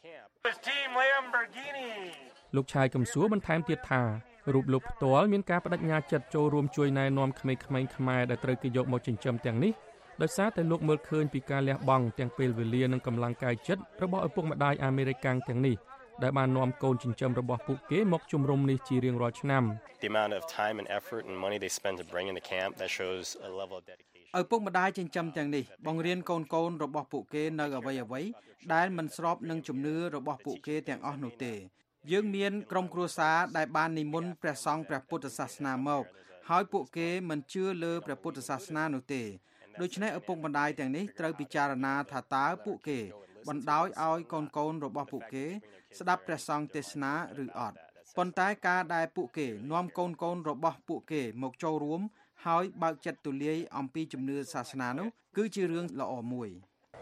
លោកឆាយកឹមសួរបន្ថែមទៀតថារូបលោកផ្ទាល់មានការបដិញ្ញាចិត្តចូលរួមជួយណែនាំក្មេងៗខ្មែរដែលត្រូវគេយកមកចិញ្ចឹមទាំងនេះដោយសារតែលោកមើលឃើញពីការលះបង់ទាំងពេលវេលានិងកម្លាំងកាយចិត្តរបស់ឪពុកម្ដាយអាមេរិកកាំងទាំងនេះដែលបាននាំកូនចិញ្ចឹមរបស់ពួកគេមកជំរំនេះជារៀងរាល់ឆ្នាំ The amount of time and effort and money they spend to bring in the camp that shows a level of dedication ឪពុកម្ដាយចិញ្ចឹមទាំងនេះបង្រៀនកូនកូនរបស់ពួកគេនៅអ្វីអ្វីដែលមិនស្របនឹងជំនឿរបស់ពួកគេទាំងអស់នោះទេយើងមានក្រុមគ្រួសារដែលបាននិមន្តព្រះសង្ឃព្រះពុទ្ធសាសនាមកហើយពួកគេមិនជឿលើព្រះពុទ្ធសាសនានោះទេដូច្នេះឪពុកម្ដាយទាំងនេះត្រូវពិចារណាថាតើពួកគេបណ្ដោយឲ្យកូនកូនរបស់ពួកគេស្ដាប់ព្រះសង្ឃទេសនាឬអត់ប៉ុន្តែការដែលពួកគេនាំកូនកូនរបស់ពួកគេមកចូលរួមហើយបើកចិត្តទូលាយអំពីជំនឿសាសនានោះគឺជារឿងល្អមួយ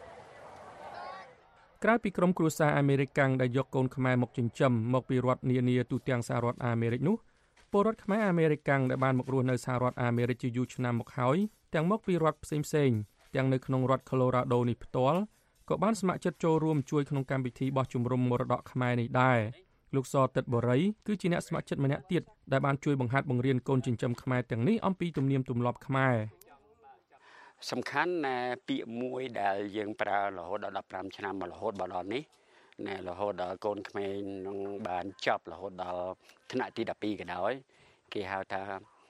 ក្រៅពីក្រុមគ្រួសារអាមេរិកកាំងដែលយកកូនខ្មែរមកចិញ្ចឹមមកពីរដ្ឋនានាទូទាំងសហរដ្ឋអាមេរិកនោះពលរដ្ឋខ្មែរអាមេរិកកាំងដែលបានមករស់នៅសហរដ្ឋអាមេរិកជាយូរឆ្នាំមកហើយទាំងមកពីរដ្ឋផ្សេងៗទាំងនៅក្នុងរដ្ឋ Colorado នេះផ្ទាល់ក៏បានស្ម័គ្រចិត្តចូលរួមជួយក្នុងកម្មវិធីបោះជំរំមរតកខ្មែរនេះដែរលោកសតិតបរិយគឺជាអ្នកស្ម័គ្រចិត្តម្នាក់ទៀតដែលបានជួយបង្ហាត់បង្រៀនកូនចិញ្ចឹមខ្មែរទាំងនេះអំពីទំនៀមទម្លាប់ខ្មែរសំខាន់ណាពាក្យមួយដែលយើងប្រើរហូតដល់ដប់ប្រាំឆ្នាំមករហូតដល់នេះណែរហូតដល់កូនក្មេងនឹងបានចប់រហូតដល់ថ្នាក់ទីដប់ពីរក៏ដោយគេហៅថា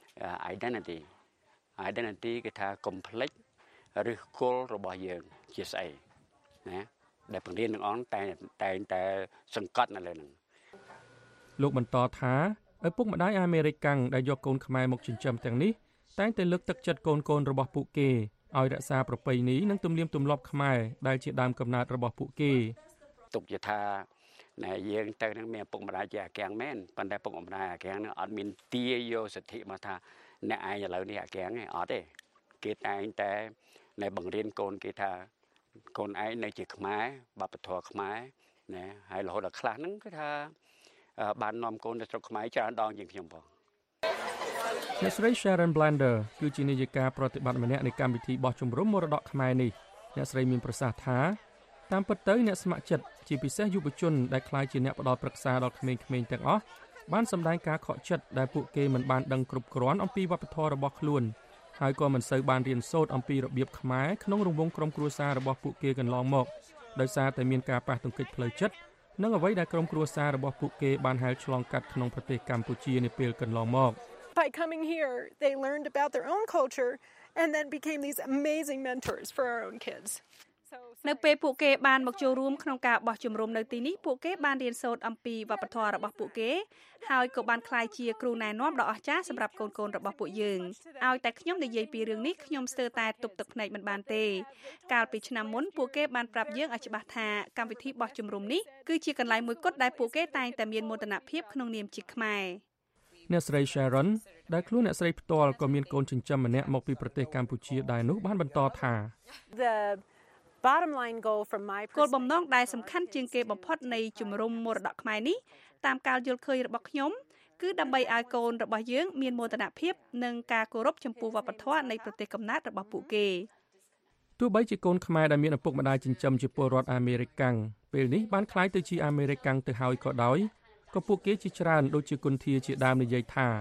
identity identity គេថា complex ឬគល់របស់យើងជាស្អីណាដែលបង្រៀនទាំងអស់តែតែតែសង្កត់នៅលើហ្នឹងលោកបន្តថាឪពុកម្ដាយអាមេរិកកាំងដែលយកកូនខ្មែរមកចិញ្ចឹមទាំងនេះតែងតែលើកទឹកចិត្តកូនកូនរបស់ពួកគេឲ្យរក្សាប្រពៃណីនិងទំនៀមទម្លាប់ខ្មែរដែលជាដើមកំណើតរបស់ពួកគេទុកជាថាណែយើងទៅនឹងមានឪពុកម្ដាយជាអាកាំងមែនប៉ុន្តែឪពុកម្ដាយអាកាំងនឹងអត់មានទាយកសិទ្ធិមកថាអ្នកឯងឥឡូវនេះអាកាំងឯងអត់ទេគេតែងតែណែបង្រៀនកូនគេថាកូនឯងនៅជាខ្មែរបព្វធម៌ខ្មែរណាហើយរហូតដល់ខ្លះហ្នឹងគឺថាបាននាំកូនទៅស្រុកខ្មែរច្រើនដងជាងខ្ញុំផងអ្នកស្រី Sharon Blander គឺជានាយិកាប្រតិបត្តិម្នាក់នៃកម្មវិធីបោះជំរំមរតកខ្មែរនេះអ្នកស្រីមានប្រសាសន៍ថាតាមពិតទៅអ្នកស្ម័គ្រចិត្តជាពិសេសយុវជនដែលក្លាយជាអ្នកផ្ដល់ប្រឹក្សាដល់ក្មេងៗទាំងអស់បានសម្ដែងការខកចិត្តដែលពួកគេមិនបានដឹងគ្រប់គ្រាន់អំពីវប្បធម៌របស់ខ្លួនហើយក៏មិនសូវបានរៀនសូត្រអំពីរបៀបខ្មែរក្នុងរង្វង់ក្រុមគ្រួសាររបស់ពួកគេកន្លងមកដោយសារតែមានការប៉ះទង្គិចផ្លូវចិត្តនិងអ្វីដែលក្រុមគ្រួសាររបស់ពួកគេបានហែលឆ្លងកាត់ក្នុងប្រទេសកម្ពុជានាពេលកន្លងមក By coming here, they learned about their own culture and then became these amazing mentors for our own kids. នៅពេលពួកគេបានមកចូលរួមក្នុងការបោះជំរំនៅទីនេះពួកគេបានរៀនសូត្រអំពីវប្បធម៌របស់ពួកគេហើយក៏បានក្លាយជាគ្រូណែនាំដ៏អស្ចារ្យសម្រាប់កូនកូនរបស់ពួកយើងឲ្យតែខ្ញុំនិយាយពីរឿងនេះខ្ញុំស្ទើរតែទប់ទឹកភ្នែកមិនបានទេកាលពីឆ្នាំមុនពួកគេបានប្រាប់យើងឲ្យច្បាស់ថាកម្មវិធីបោះជំរំនេះគឺជាកន្លែងមួយគត់ដែលពួកគេតែងតែមានមោទនភាពក្នុងនាមជាខ្មែរអ្នកស្រី Sharon ដែលខ្លួនអ្នកស្រីផ្ទាល់ក៏មានកូនចិញ្ចឹមម្នាក់មកពីប្រទេសកម្ពុជាដែរនោះបានបន្តថា The bottom line goal from my គោលបំណងដែលសំខាន់ជាងគេបំផុតនៃជំរំមរតកខ្មែរនេះតាមការយល់ឃើញរបស់ខ្ញុំគឺដើម្បីឲ្យកូនរបស់យើងមានមោទនភាពនិងការគោរពចំពោះវប្បធម៌នៃប្រទេសកំណើតរបស់ពួកគេទោះបីជាកូនខ្មែរដែលមានឪពុកម្ដាយចិញ្ចឹមជាពលរដ្ឋអាមេរិកកាំងពេលនេះបានក្លាយទៅជាអាមេរិកកាំងទៅហើយក៏ដោយក៏ពួកគេជាច្រើនដូចជាគុនធាជាដើមនិយាយថា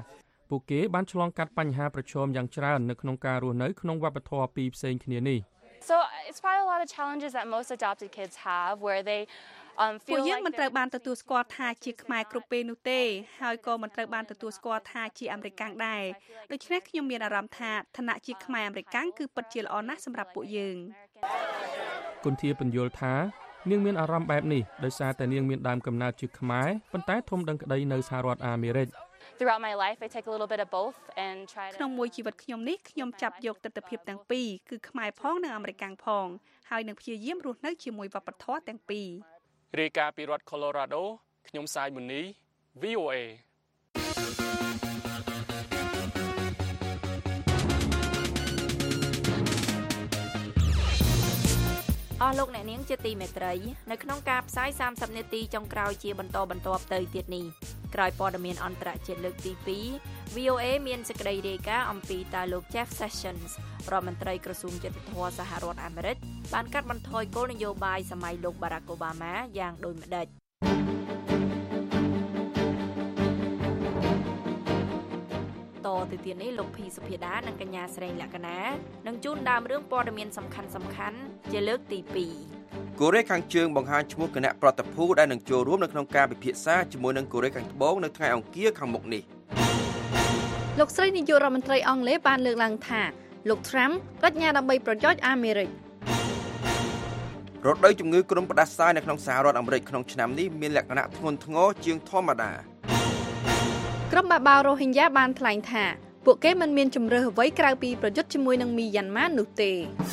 ពួកគេបានឆ្លងកាត់បញ្ហាប្រឈមយ៉ាងច្រើននៅក្នុងការរស់នៅក្នុងវប្បធម៌ពីរផ្សេងគ្នានេះ So it's probably a lot of challenges that most adopted kids have where they um feel like ពួកយើងមិនត្រូវបានទទួលស្គាល់ថាជាខ្មែរគ្រប់ពេលនោះទេហើយក៏មិនត្រូវបានទទួលស្គាល់ថាជាអាមេរិកាំងដែរដូច្នេះខ្ញុំមានអារម្មណ៍ថាឋានៈជាខ្មែរអាមេរិកាំងគឺពិតជាល្អណាស់សម្រាប់ពួកយើងគុនធាបញ្យល់ថានាងមានអារម្មណ៍បែបនេះដោយសារតែនាងមានដើមកំណើតជាខ្មែរប៉ុន្តែធំដឹងក្តីនៅសហរដ្ឋអាមេរិក Throughout my life I take a little bit of both and try to ក្នុងមួយជីវិតខ្ញុំនេះខ្ញុំចាប់យកទិដ្ឋភាពទាំងពីរគឺខ្មែរផងនិងអាមេរិកាំងផងហើយនឹងព្យាយាមរស់នៅជាមួយវប្បធម៌ទាំងពីររាយការណ៍ពីរដ្ឋ Colorado ខ្ញុំសាយមុនី V O A អស់លោកអ្នកនាងជាទីមេត្រីនៅក្នុងការផ្សាយសាមសិបនាទីចុងក្រោយជាបន្តបន្ទាប់ទៅទៀតនេះក្រោយព័ត៌មានអន្តរជាតិលើកទីពីរ V O A មានសេចក្តីរាយការណ៍អំពីតើលោក Jeff Sessions រដ្ឋមន្ត្រីក្រសួងយុត្តិធម៌សហរដ្ឋអាមេរិកបានកាត់បន្ថយគោលនយោបាយសម័យលោក Barack Obama យ៉ាងដូចម្តេចតទៅទៀតនេះលោកភីសុភាដានិងកញ្ញាស្រីលក្ខណានឹងជូនដើមរឿងព័ត៌មានសំខាន់សំខាន់ជាលើកទីពីរកូរ៉េខាងជើងបង្ហាញឈ្មោះគណៈប្រតិភូដែលនឹងចូលរួមនៅក្នុងការពិភាក្សាជាមួយនឹងកូរ៉េខាងត្បូងនៅថ្ងៃអង្គារខាងមុខនេះលោកស្រីនាយករដ្ឋមន្ត្រីអង់គ្លេសបានលើកឡើងថាលោក Trump ប្រាជ្ញាដើម្បីប្រយោជន៍អាមេរិករដូវជំងឺគ្រុនផ្ដាសាយនៅក្នុងសហរដ្ឋអាមេរិកក្នុងឆ្នាំនេះមានលក្ខណៈធ្ងន់ធ្ងរជាងធម្មតាក្រុមបាបារ៉ូហិញ៉ាបានថ្លែងថាពួកគេមិនមានជំរឿសអ្វីក្រៅពីប្រយុទ្ធជាមួយនឹងមីយ៉ាន់ម៉ានោះទេ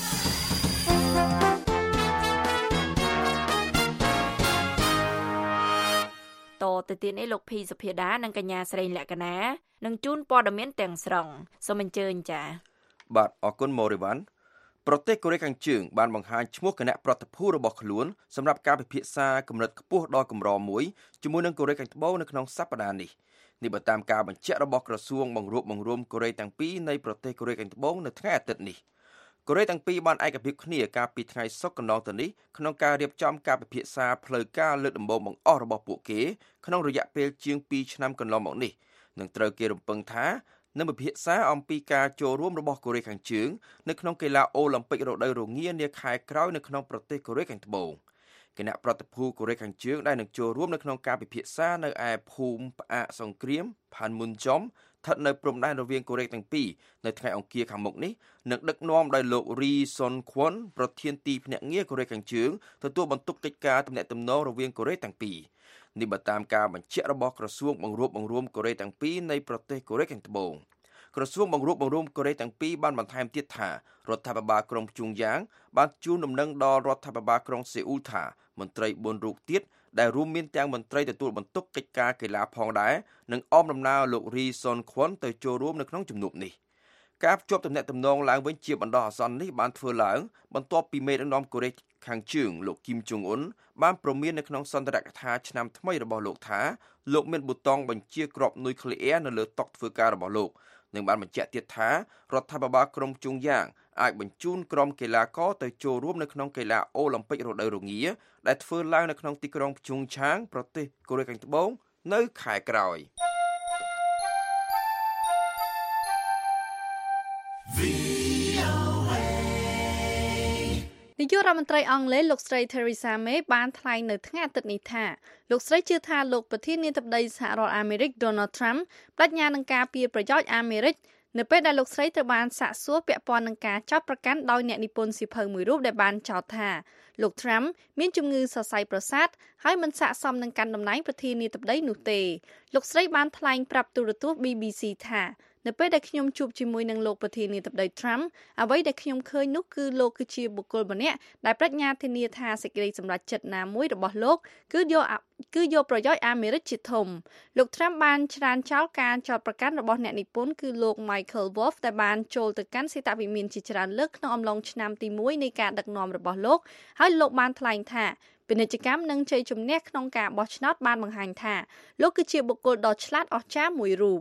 តទៅទៀតនេះលោកភីសុភាដានិងកញ្ញាស្រីលក្ខណានឹងជូនព័ត៌មានទាំងស្រុងសូមអញ្ជើញចា៎បាទអរគុណម៉ូរីវ៉ាន់ប្រទេសកូរ៉េខាងជើងបានបង្ហាញឈ្មោះគណៈប្រតិភូរបស់ខ្លួនសម្រាប់ការពិភាក្សាកម្រិតខ្ពស់ដ៏កម្រមួយជាមួយនឹងកូរ៉េខាងត្បូងនៅក្នុងសប្តាហ៍នេះនេះបើតាមការបញ្ជាក់របស់ក្រសួងបង្រួបបង្រួមកូរ៉េទាំងពីរនៃប្រទេសកូរ៉េខាងត្បូងនៅថ្ងៃអាទិត្យនេះកូរ៉េទាំងពីរបានឯកភាពគ្នាកាលពីថ្ងៃសុក្រកន្លងទៅនេះក្នុងការរៀបចំការពិភាក្សាផ្លូវការលើកដំបូងបង្អស់របស់ពួកគេក្នុងរយៈពេលជាងពីរឆ្នាំកន្លងមកនេះនឹងត្រូវគេរំពឹងថានឹងពិភាក្សាអំពីការចូលរួមរបស់កូរ៉េខាងជើងនៅក្នុងកីឡាអូឡ িম্প ិករដូវរងានាខែក្រោយនៅក្នុងប្រទេសកូរ៉េខាងត្បូងគណៈប្រតិភូកូរ៉េខាងជើងដែលនឹងចូលរួមនៅក្នុងការពិភាក្សានៅឯភូមិផ្អាកសង្គ្រាមផានមុនចំស្ថិតនៅព្រំដែនរវាងកូរ៉េទាំងពីរនៅថ្ងៃអង្គារខាងមុខនេះនឹងដឹកនាំដោយលោករីសុនខ្វុនប្រធានទីភ្នាក់ងារកូរ៉េខាងជើងទទួលបន្ទុកកិច្ចការទំនាក់ទំនងរវាងកូរ៉េទាំងពីរនេះបើតាមការបញ្ជាក់របស់ក្រសួងបង្រួបបង្រួមកូរ៉េទាំងពីរនៃប្រទេសកូរ៉េខាងត្បូងក្រសួងបង្រួបបង្រួមកូរ៉េទាំងពីរបានបន្ថែមទៀតថារដ្ឋាភិបាលក្រុងជុងយ៉ាងបានជូនដំណឹងដល់រដ្ឋាភិបាលក្រុងសេអ៊ូលថាមន្ត្រីបួនរូបទៀតដែលរួមមានទាំងមន្ត្រីទទួលបន្ទុកកិច្ចការកីឡាផងដែរនិងអមដំណើរលោករីសុនខ្វុនទៅចូលរួមនៅក្នុងជំនួបនេះការភ្ជាប់ទំនាក់ទំនងឡើងវិញជាបណ្ដោះអាសន្ននេះបានធ្វើឡើងបន្ទាប់ពីមេដឹកនាំកូរ៉េខាងជើងលោកគីមចុងអ៊ុនបានប្រមាននៅក្នុងសន្ទរកថាឆ្នាំថ្មីរបស់លោកថាលោកមានប៊ូតុងបញ្ជាគ្រាប់នុយក្លេអ៊ែរនៅលើតុធ្វើការរបស់លោកនិងបានបញ្ជាក់ទៀតថារដ្ឋាភិបាលក្រុងជុងយ៉ាងអាចបញ្ជូនក្រុមកីឡាករទៅចូលរួមនៅក្នុងកីឡាអូឡ িম্প ិករដូវរងាដែលធ្វើឡើងនៅក្នុងទីក្រុងព្យុងឆាងប្រទេសកូរ៉េខាងត្បូងនៅខែក្រោយនាយករដ្ឋមន្ត្រីអង់គ្លេសលោកស្រី Theresa May បានថ្លែងនៅថ្ងៃអាទិត្យនេះថាលោកស្រីជឿថាលោកប្រធានាធិបតីសហរដ្ឋអាមេរិក Donald Trump បដិញ្ញានឹងការពារប្រយោជន៍អាមេរិកនៅពេលដែលលោកស្រីត្រូវបានសាកសួរពាក់ព័ន្ធនឹងការចោទប្រកាន់ដោយអ្នកនិពន្ធសៀវភៅមួយរូបដែលបានចោទថាលោក Trump មានជំងឺសរសៃប្រសាទហើយមិនស័ក្តិសមនឹងកាន់តំណែងប្រធានាធិបតីនោះទេលោកស្រីបានថ្លែងប្រាប់ទូរទស្សន៍ B B C ថានៅពេលដែលខ្ញុំជួបជាមួយនឹងលោកប្រធានាធិបតី Trump អ្វីដែលខ្ញុំឃើញនោះគឺលោកគឺជាបុគ្គលម្នាក់ដែលប្រាជ្ញាធានាថាសេចក្តីសម្រេចចិត្តណាមួយរបស់លោកគឺយកគឺយកប្រយោជន៍អាមេរិកជាធំលោក Trump បានច្រានចោលការចោទប្រកាន់របស់អ្នកនិពន្ធគឺលោក Michael Wolff ដែលបានចូលទៅកាន់សេតវិមានជាច្រើនលើកក្នុងអំឡុងឆ្នាំទីមួយនៃការដឹកនាំរបស់លោកហើយលោកបានថ្លែងថាពាណិជ្ជកម្មនិងជ័យជំនះក្នុងការបោះឆ្នោតបានបង្ហាញថាលោកគឺជាបុគ្គលដ៏ឆ្លាតអស្ចារ្យមួយរូប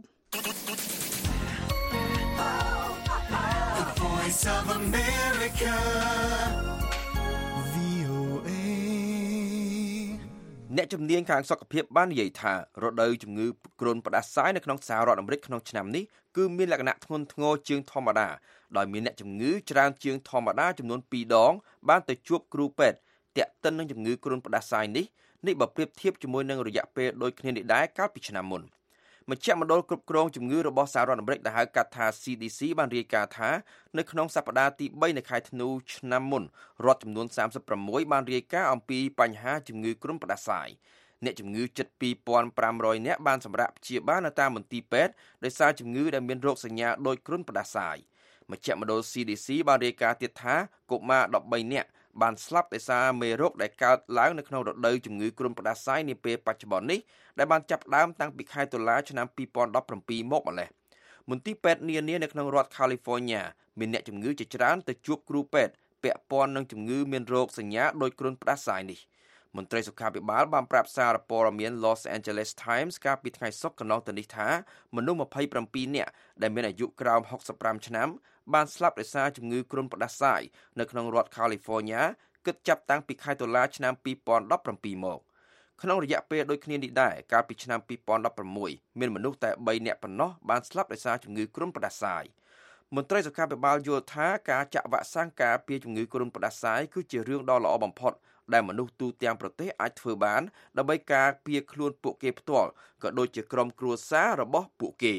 Voice of America វី អូ เอអ្នកជំនាញខាងសុខភាពបាននិយាយថារដូវជំងឺគ្រុនផ្ដាសាយនៅក្នុងសហរដ្ឋអាមេរិកក្នុងឆ្នាំនេះគឺមានលក្ខណៈធ្ងន់ធ្ងរជាងធម្មតាដោយមានអ្នកជំងឺច្រើនជាងធម្មតាចំនួនពីរដងបានទៅជួបគ្រូពេទ្យទាក់ទិននឹងជំងឺគ្រុនផ្ដាសាយនេះនេះបើប្រៀបធៀបជាមួយនឹងរយៈពេលដូចគ្នានេះដែរកាលពីឆ្នាំមុនមជ្ឈមណ្ឌលគ្រប់គ្រងជំងឺរបស់សហរដ្ឋអាមេរិកដែលហៅកាត់ថា C D C បានរាយការណ៍ថានៅក្នុងសប្តាហ៍ទីបីនៃខែធ្នូឆ្នាំមុនរដ្ឋចំនួនសាមសិបប្រាំមួយបានរាយការណ៍អំពីបញ្ហាជំងឺគ្រុនផ្ដាសាយអ្នកជំងឺជិតពីរពាន់ប្រាំរយនាក់បានសម្រាប់ព្យាបាលនៅតាមមន្ទីរពេទ្យដោយសារជំងឺដែលមានរោគសញ្ញាដូចគ្រុនផ្ដាសាយមជ្ឈមណ្ឌល C D C បានរាយការណ៍ទៀតថាកុមារដប់បីនាក់បានស្លាប់ដោយសារមេរោគដែលកើតឡើងនៅក្នុងរដូវជំងឺគ្រុនផ្ដាសាយនាពេលបច្ចុប្បន្ននេះដែលបានចាប់ផ្ដើមតាំងពីខែតុលាឆ្នាំពីរពាន់ដប់ប្រាំពីរមកម្ល៉េះមន្ទីរពេទ្យនានានៅក្នុងរដ្ឋ California មានអ្នកជំងឺជាច្រើនទៅជួបគ្រូពេទ្យពាក់ព័ន្ធនឹងជំងឺមានរោគសញ្ញាដូចគ្រុនផ្ដាសាយនេះមន្ត្រីសុខាភិបាលបានប្រាប់សារព័ត៌មាន Los Angeles Times កាលពីថ្ងៃសុក្រកន្លងទៅនេះថាមនុស្សម្ភៃប្រាំពីរនាក់ដែលមានអាយុក្រោមហុកសិបប្រាំឆ្នាំបានស្លាប់ដោយសារជំងឺគ្រុនផ្ដាសាយនៅក្នុងរដ្ឋ California គិតចាប់តាំងពីខែតុលាឆ្នាំពីរពាន់ដប់ប្រាំពីរមកក្នុងរយៈពេលដូចគ្នានេះដែរកាលពីឆ្នាំពីរពាន់ដប់ប្រាំមួយមានមនុស្សតែបីនាក់ប៉ុណ្ណោះបានស្លាប់ដោយសារជំងឺគ្រុនផ្ដាសាយមន្ត្រីសុខាភិបាលយល់ថាការចាក់វ៉ាក់សាំងការពារជំងឺគ្រុនផ្ដាសាយគឺជារឿងដ៏ល្អបំផុតដែលមនុស្សទូទាំងប្រទេសអាចធ្វើបានដើម្បីការពារខ្លួនពួកគេផ្ទាល់ក៏ដូចជាក្រុមគ្រួសាររបស់ពួកគេ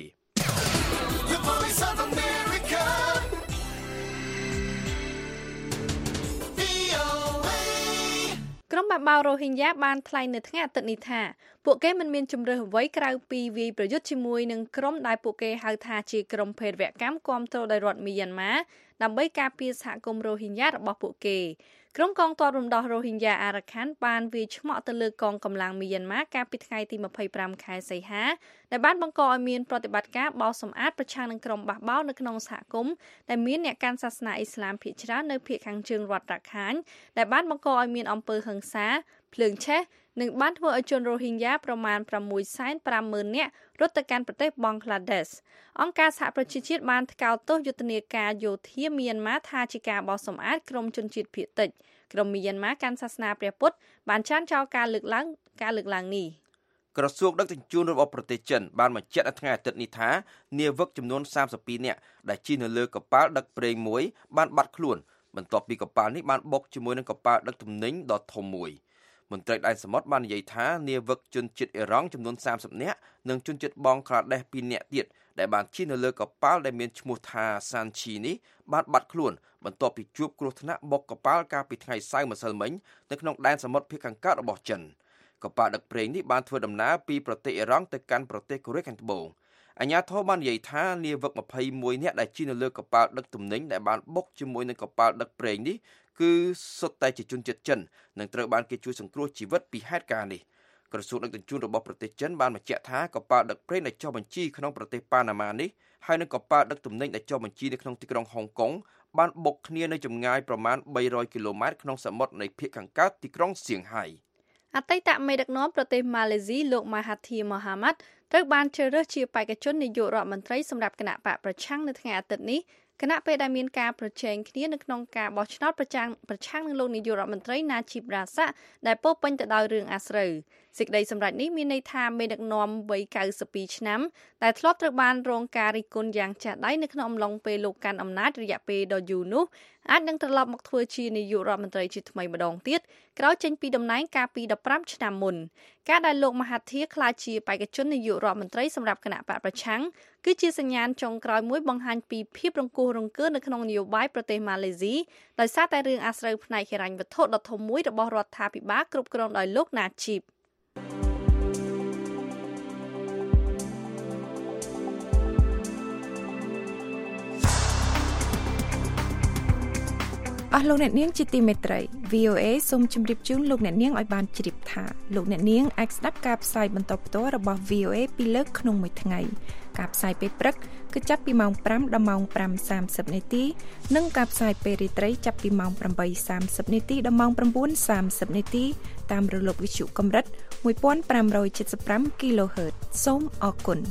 ក្រុមបាបោរ៉ូហីញ៉ាបានថ្លែងនៅថ្ងៃអាទិត្យនេះថាពួកគេមិនមានជំរើសអ្វីក្រៅពីវាយប្រយុទ្ធជាមួយនឹងក្រុមដែលពួកគេហៅថាជាក្រុមភេរវកម្មគាំទ្រដោយរដ្ឋមីយ៉ាន់ម៉ាដើម្បីការពារសហគមន៍រ៉ូហីញ៉ារបស់ពួកគេក្រុមកងទ័ពរំដោះរ៉ូហីញ៉ាអារ៉ាខាន់បានវាយឆ្មក់ទៅលើកងកម្លាំងមីយ៉ាន់ម៉ាកាលពីថ្ងៃទីម្ភៃប្រាំខែសីហាដែលបានបង្កឲ្យមានប្រតិបត្តិការបោសសម្អាតប្រឆាំងនឹងក្រុមបះបោរនៅក្នុងសហគមន៍ដែលមានអ្នកកាន់សាសនាអ៊ីស្លាមភាគច្រើននៅភាគខាងជើងរដ្ឋរ៉ាខាញដែលបានបង្កឲ្យមានអំពើហិង្សាភ្លើងឆេះនិងបានធ្វើឲ្យជនរ៉ូហីញ៉ាប្រមាណប្រាំមួយសែនប្រាំម៉ឺននាក់រត់ទៅកាន់ប្រទេសបង់ក្លាដេសអង្គការសហប្រជាជាតិបានថ្កោលទោសយុទ្ធនាការយោធាមីយ៉ាន់ម៉ាថាជាការបោសសម្អាតក្រុមជនជាតិភាគតិចក្រុមមីយ៉ាន់ម៉ាកាន់សាសនាព្រះពុទ្ធបានចាត់ចោលការលើកឡើងការលើកឡើងនេះក្រសួងដឹកជញ្ជូនរបស់ប្រទេសចិនបានបញ្ជាក់នៅថ្ងៃអាទិត្យនេះថានាវិកចំនួនសាមសិបពីរនាក់ដែលជិះនៅលើកប៉ាល់ដឹកប្រេងមួយបានបាត់ខ្លួនបន្ទាប់ពីកប៉ាល់នេះបានបុកជាមួយនឹងកប៉ាល់ដឹកទំនិញដ៏ធំមួយមន្ត្រីដែនសមុទ្របាននិយាយថានាវិកជនជាតិអ៊ីរ៉ង់ចំនួនសាមសិបនាក់និងជនជាតិបង់ក្លាដេសពីរនាក់ទៀតដែលបានជិះនៅលើកប៉ាល់ដែលមានឈ្មោះថាសានឈីនេះបានបាត់ខ្លួនបន្ទាប់ពីជួបគ្រោះថ្នាក់បុកកប៉ាល់កាលពីថ្ងៃសៅរ៍ម្សិលមិញនៅក្នុងដែនសមុទ្រភាគខាងកើតរបស់ចិនកប៉ាល់ដឹកប្រេងនេះបានធ្វើដំណើរពីប្រទេសអ៊ីរ៉ង់ទៅកាន់ប្រទេសកូរ៉េខាងត្បូងអាជ្ញាធរបាននិយាយថានាវិកម្ភៃមួយនាក់ដែលជិះនៅលើកប៉ាល់ដឹកទំនិញដែលបានបុកជាមួយនឹងកប៉ាល់ដឹកប្រេងនេះគឺសុទ្ធតែជាជនជាតិចិននិងត្រូវបានគេជួយសង្គ្រោះជីវិតពីហេតុការណ៍នេះក្រសួងដឹកជញ្ជូនរបស់ប្រទេសចិនបានបញ្ជាក់ថាកប៉ាល់ដឹកប្រេងដែលចុះបញ្ជីក្នុងប្រទេសប៉ាណាម៉ានេះហើយនឹងកប៉ាល់ដឹកទំនិញដែលចុះបញ្ជីនៅក្នុងទីក្រុងហុងកុងបានបុកគ្នានៅចម្ងាយប្រមាណបីរយគីឡូម៉ែត្រក្នុងសមុទ្រនៃភាគខាងកើតទីក្រុងសៀងហៃអតីតមេដឹកនាំប្រទេសម៉ាឡេស៊ីលោកម៉ាហាធីម៉ូហាម៉ាត់ត្រូវបានជ្រើសរើសជាបេក្ខជននាយករដ្ឋមន្ត្រីសម្រាប់គណៈបកប្រឆាំងនៅថ្ងៃអាទិត្យនេះគណៈពេលដែលមានការប្រជែងគ្នានៅក្នុងការបោះឆ្នោតប្រចាំប្រឆាំងនឹងលោកនាយករដ្ឋមន្ត្រីណាជីបរ៉ាសាក់ដែលពោពេញទៅដោយរឿងអាស្រូវសេចក្តីសម្រេចនេះមានន័យថាមេដឹកនាំវ័យកៅសិបពីរឆ្នាំដែលធ្លាប់ត្រូវបានរងការរិះគន់យ៉ាងចាស់ដៃនៅក្នុងអំឡុងពេលលោកកាន់អំណាចរយៈពេលដ៏យូរនោះអាចនឹងត្រឡប់មកធ្វើជានាយករដ្ឋមន្ត្រីជាថ្មីម្ដងទៀតក្រោយចេញពីតំណែងកាលពីដប់ប្រាំឆ្នាំមុនការដែលលោកមហាធីក្លាយជាបេក្ខជននាយករដ្ឋមន្ត្រីសម្រាប់គណៈបកប្រឆាំងគឺជាសញ្ញាណចុងក្រោយមួយបង្ហាញពីភាពរង្គោះរង្គើនៅក្នុងនយោបាយប្រទេសម៉ាឡេស៊ីដោយសារតែរឿងអាស្រូវផ្នែកហិរញ្ញវត្ថុដ៏ធំមួយរបស់រដ្ឋាភិបាលគ្រប់គ្រងដោយលោកណាជីបអស់លោកអ្នកនាងជាទីមេត្រី វី អូ เอ សូមជម្រាបជូនលោកអ្នកនាងឲ្យបានជ្រាបថាលោកអ្នកនាងអាចស្ដាប់ការផ្សាយបន្តផ្ទាល់របស់ វី អូ เอ ពីរលើកក្នុងមួយថ្ងៃការផ្សាយពេលព្រឹកគឺចាប់ពីម៉ោងប្រាំដល់ម៉ោងប្រាំសាមសិបនាទីនិងការផ្សាយពេលរាត្រីចាប់ពីម៉ោងប្រាំបីសាមសិបនាទីដល់ម៉ោងប្រាំបួនសាមសិបនាទីតាមរលកវិទ្យុកម្រិតមួយពាន់ប្រាំរយседប្រាំ kHz សូមអរគុណ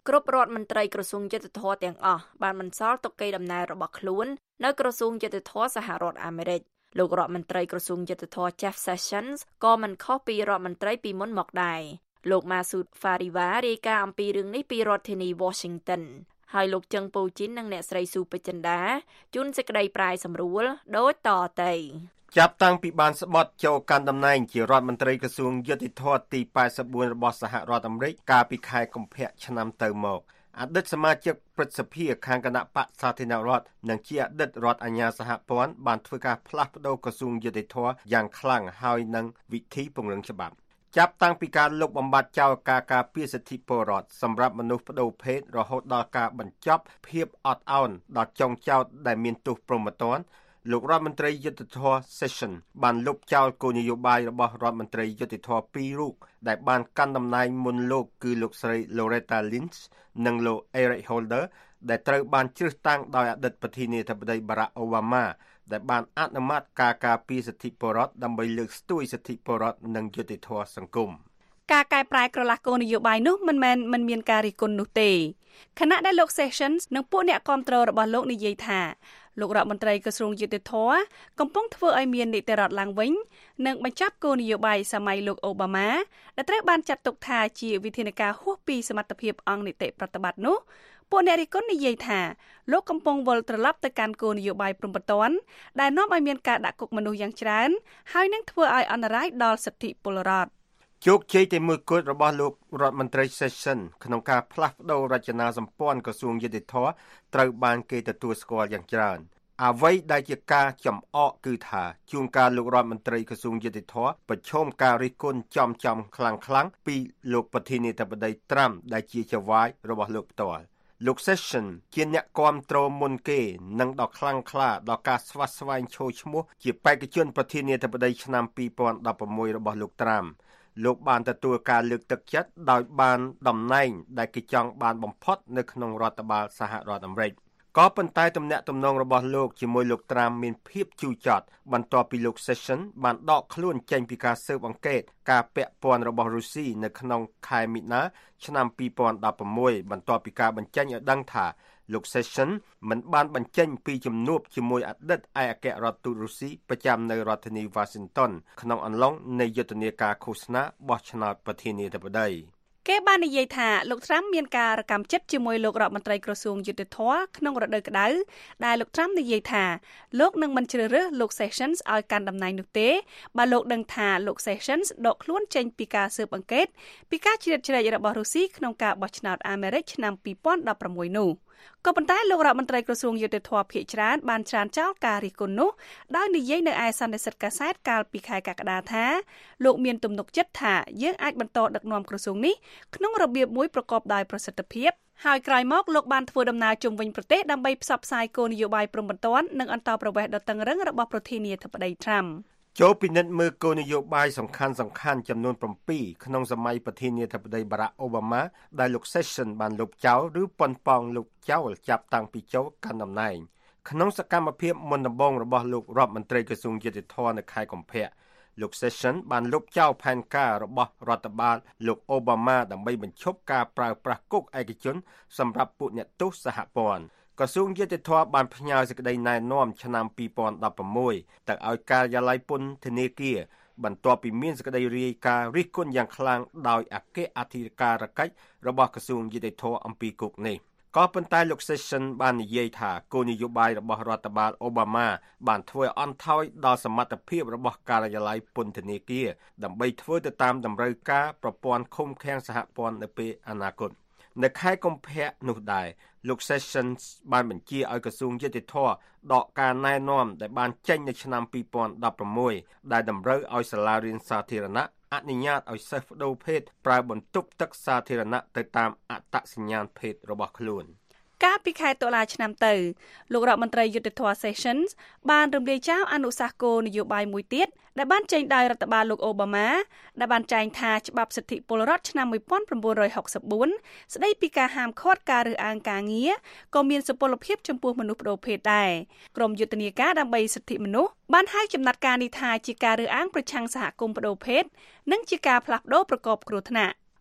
គ្រប់រដ្ឋមន្ត្រីក្រសួងយុត្តិធម៌ទាំងអស់បានបន្សល់ទុកកេរដំណែលរបស់ខ្លួននៅក្រសួងយុត្តិធម៌សហរដ្ឋអាមេរិកលោករដ្ឋមន្ត្រីក្រសួងយុត្តិធម៌ Jeff Sessions ក៏មិនខុសពីរដ្ឋមន្ត្រីពីមុនមកដែរលោក Masood Fariva រាយការណ៍អំពីរឿងនេះពីរដ្ឋធានី Washington ហើយលោកចឹងពូជីននិងអ្នកស្រីស៊ូពេជ្រចិន្តាជួនសេចក្តីប្រាយសម្រួលដូចតទៅចាប់តាំងពីបានស្បត់ចូលកាន់តំណែងជារដ្ឋមន្ត្រីក្រសួងយុតិធម៌ទីแปดสิบสี่របស់សហរដ្ឋអាមេរិកកាលពីខែកុម្ភៈឆ្នាំទៅមកអតីតសមាជិកព្រឹទ្ធសភាខាងគណៈបក្សសាធារណរដ្ឋនិងជាអតីតរដ្ឋអាជ្ញាសហព័ន្ធបានធ្វើការផ្លាស់ប្តូរក្រសួងយុតិធម៌យ៉ាងខ្លាំងហើយនឹងវិធីពង្រឹងច្បាប់ចាប់តាំងពីការលុបបំបាត់ចោលការការពារសិទ្ធិពលរដ្ឋសម្រាប់មនុស្សប្តូរភេទរហូតដល់ការបញ្ចប់ភាពអត់ឱនដល់ចុងចោតដែលមានទោសព្រហ្មទណ្ឌលោករដ្ឋមន្ត្រីយុត្តិធម៌ Session បានលុបចោលគោលនយោបាយរបស់រដ្ឋមន្ត្រីយុត្តិធម៌ពីររូបដែលបានកាន់តំណែងមុនលោកគឺលោកស្រី Loretta Lynch និងលោក Eric Holder ដែលត្រូវបានជ្រើសតាំងដោយអតីតប្រធានាធិបតី Barack Obama ដែលបានអនុម័តការការពារសិទ្ធិពលរដ្ឋដើម្បីលើកស្ទួយសិទ្ធិពលរដ្ឋនិងយុត្តិធម៌សង្គមការកែប្រែក្រឡាគោលនយោបាយនោះមិនមែនមិនមានការរិះគន់នោះទេខណៈដែលលោក Sessions និងពួកអ្នកគាំទ្ររបស់លោកនិយាយថាលោករដ្ឋមន្ត្រីក្រសួងយុតិធធម៌កំពុងធ្វើឲ្យមាននីតិរដ្ឋឡើងវិញនិងបញ្ចប់គោលនយោបាយសម័យលោកអូបាម៉ាដែលត្រូវបានចាត់ទុកថាជាវិធានការហួសពីសមត្ថភាពអង្គនីតិប្រតិបត្តិនោះពួកអ្នករិះគន់និយាយថាលោកកំពុងវិលត្រឡប់ទៅកាន់គោលនយោបាយព្រំប្រទានដែលនាំឲ្យមានការដាក់គុកមនុស្សយ៉ាងច្រើនហើយនឹងធ្វើឲ្យអន្តរាយដល់សិទ្ធិពលរដ្ឋជោគជ័យតែមួយគត់របស់លោករដ្ឋមន្ត្រី Session ក្នុងការផ្លាស់ប្តូររចនាសម្ព័ន្ធក្រសួងយុតិធម៌ត្រូវបានគេទទួលស្គាល់យ៉ាងច្រើនអ្វីដែលជាការចំអកគឺថាជួនកាលលោករដ្ឋមន្ត្រីក្រសួងយុតិធម៌ប្រឈមការរិះគន់ចំចំខ្លាំងខ្លាំងពីលោកប្រធានាធិបតី Trump ដែលជាចៅហ្វាយរបស់លោកផ្ទាល់លោក Session ជាអ្នកគាំទ្រមុនគេនិងដ៏ខ្លាំងក្លាដល់ការស្វាស្វែងឈរឈ្មោះជាបេក្ខជនប្រធានាធិបតីឆ្នាំពីរពាន់ដប់ប្រាំមួយរបស់លោក Trumpលោកបានទទួលការលើកទឹកចិត្តដោយបានតំណែងដែលគេចង់បានបំផុតនៅក្នុងរដ្ឋបាលសហរដ្ឋអាមេរិកក៏ប៉ុន្តែទំនាក់ទំនងរបស់លោកជាមួយលោក Trump មានភាពជូរចត់បន្ទាប់ពីលោក Session បានដកខ្លួនចេញពីការស៊ើបអង្កេតការពាក់ព័ន្ធរបស់រុស្ស៊ីនៅក្នុងខែមីនាឆ្នាំពីរពាន់ដប់ប្រាំមួយបន្ទាប់ពីការបញ្ចេញឲ្យដឹងថាលោក Session មិនបានបញ្ចេញពីជំនួបជាមួយអតីតឯកអគ្គរដ្ឋទូតរុស្ស៊ីប្រចាំនៅរដ្ឋធានី Washington ក្នុងអំឡុងនៃយុទ្ធនាការឃោសនាបោះឆ្នោតប្រធានាធិបតីគេបាននិយាយថាលោក Trump មានការរកម្មចិត្តជាមួយលោករដ្ឋមន្ត្រីក្រសួងយុតិធធម៌ក្នុងរដូវក្តៅដែលលោក Trump និយាយថាលោកនឹងមិនជ្រើសរើសលោក Sessions ឲ្យកាន់តំណែងនោះទេបើលោកដឹងថាលោក Sessions ដកខ្លួនចេញពីការស៊ើបអង្កេតពីការជ្រៀតជ្រែករបស់រុស្ស៊ីក្នុងការបោះឆ្នោតអាមេរិកឆ្នាំពីរពាន់ដប់ប្រាំមួយនោះក៏ប៉ុន្តែលោករដ្ឋមន្ត្រីក្រសួងយុតិធធម៌ភាគច្រើនបានច្រានចោលការរិះគន់នោះដោយនិយាយនៅឯសន្និសីទកាសែតកាលពីខែកក្កដាថាលោកមានទំនុកចិត្តថាយើងអាចបន្តដឹកនាំក្រសួងនេះក្នុងរបៀបមួយប្រកបដោយប្រសិទ្ធភាពហើយក្រោយមកលោកបានធ្វើដំណើរជុំវិញប្រទេសដើម្បីផ្សព្វផ្សាយគោលនយោបាយព្រំប្រទាននិងអន្តរប្រវេសន៍ដ៏តឹងរ៉ឹងរបស់ប្រធានាធិបតី Trump ចូលពិនិត្យមើលគោលនយោបាយសំខាន់សំខាន់ចំនួនប្រាំពីរក្នុងសម័យប្រធានាធិបតី Barack Obama ដែលលោក Session បានលុបចោលឬប៉ុនប៉ងលុបចោលចាប់តាំងពីចូលកាន់តំណែងក្នុងសកម្មភាពមុនដំបូងរបស់លោករដ្ឋមន្ត្រីក្រសួងយុតិធម៌នៅខែកុម្ភៈលោក Session បានលុបចោលផែនការរបស់រដ្ឋបាលលោក Obama ដើម្បីបញ្ឈប់ការប្រើប្រាស់គុកឯកជនសម្រាប់ពួកអ្នកទោសសហព័ន្ធក្រសួងយុតិធម៌បានផ្ញើសេចក្តីណែនាំឆ្នាំពីរពាន់ដប់ប្រាំមួយទៅឲ្យការិយាល័យពន្ធនាគារបន្ទាប់ពីមានសេចក្តីរាយការណ៍រិះគន់យ៉ាងខ្លាំងដោយអគ្គអធិការកិច្ចរបស់ក្រសួងយុតិធម៌អំពីគុកនេះក៏ប៉ុន្តែលោក Session បាននិយាយថាគោលនយោបាយរបស់រដ្ឋបាល Obama បានធ្វើឲ្យអន់ថយដល់សមត្ថភាពរបស់ការិយាល័យពន្ធនាគារដើម្បីធ្វើទៅតាមតម្រូវការប្រព័ន្ធឃុំឃាំងសហព័ន្ធនៅពេលអនាគតនៅខែកុម្ភៈនោះដែរលោក Sessions បានបញ្ជាឲ្យក្រសួងយុតិធម៌ដកការណែនាំដែលបានចេញនៅឆ្នាំពីរពាន់ដប់ប្រាំមួយដែលតម្រូវឲ្យសាលារៀនសាធារណៈអនុញ្ញាតឲ្យសិស្សប្តូរភេទប្រើបន្ទប់ទឹកសាធារណៈទៅតាមអត្តសញ្ញាណភេទរបស់ខ្លួនកាលពីខែតុលាឆ្នាំទៅលោករដ្ឋមន្ត្រីយុតិធធម៌ Sessions បានរំលាយចោលអនុសាសន៍គោលនយោបាយមួយទៀតដែលបានចេញដោយរដ្ឋបាលលោកអូបាម៉ាដែលបានចែងថាច្បាប់សិទ្ធិពលរដ្ឋឆ្នាំmột nghìn chín trăm sáu mươi tưស្ដីពីការហាមឃាត់ការរើសអើងការងារក៏មានសុពលភាពចំពោះមនុស្សប្តូរភេទដែរក្រមយុទ្ធនាការដើម្បីសិទ្ធិមនុស្សបានហៅចំណាត់ការនេះថាជាការរើសអើងប្រឆាំងសហគមន៍ប្តូរភេទនិងជាការផ្លាស់ប្តូរប្រកបគ្រោះថ្នាក់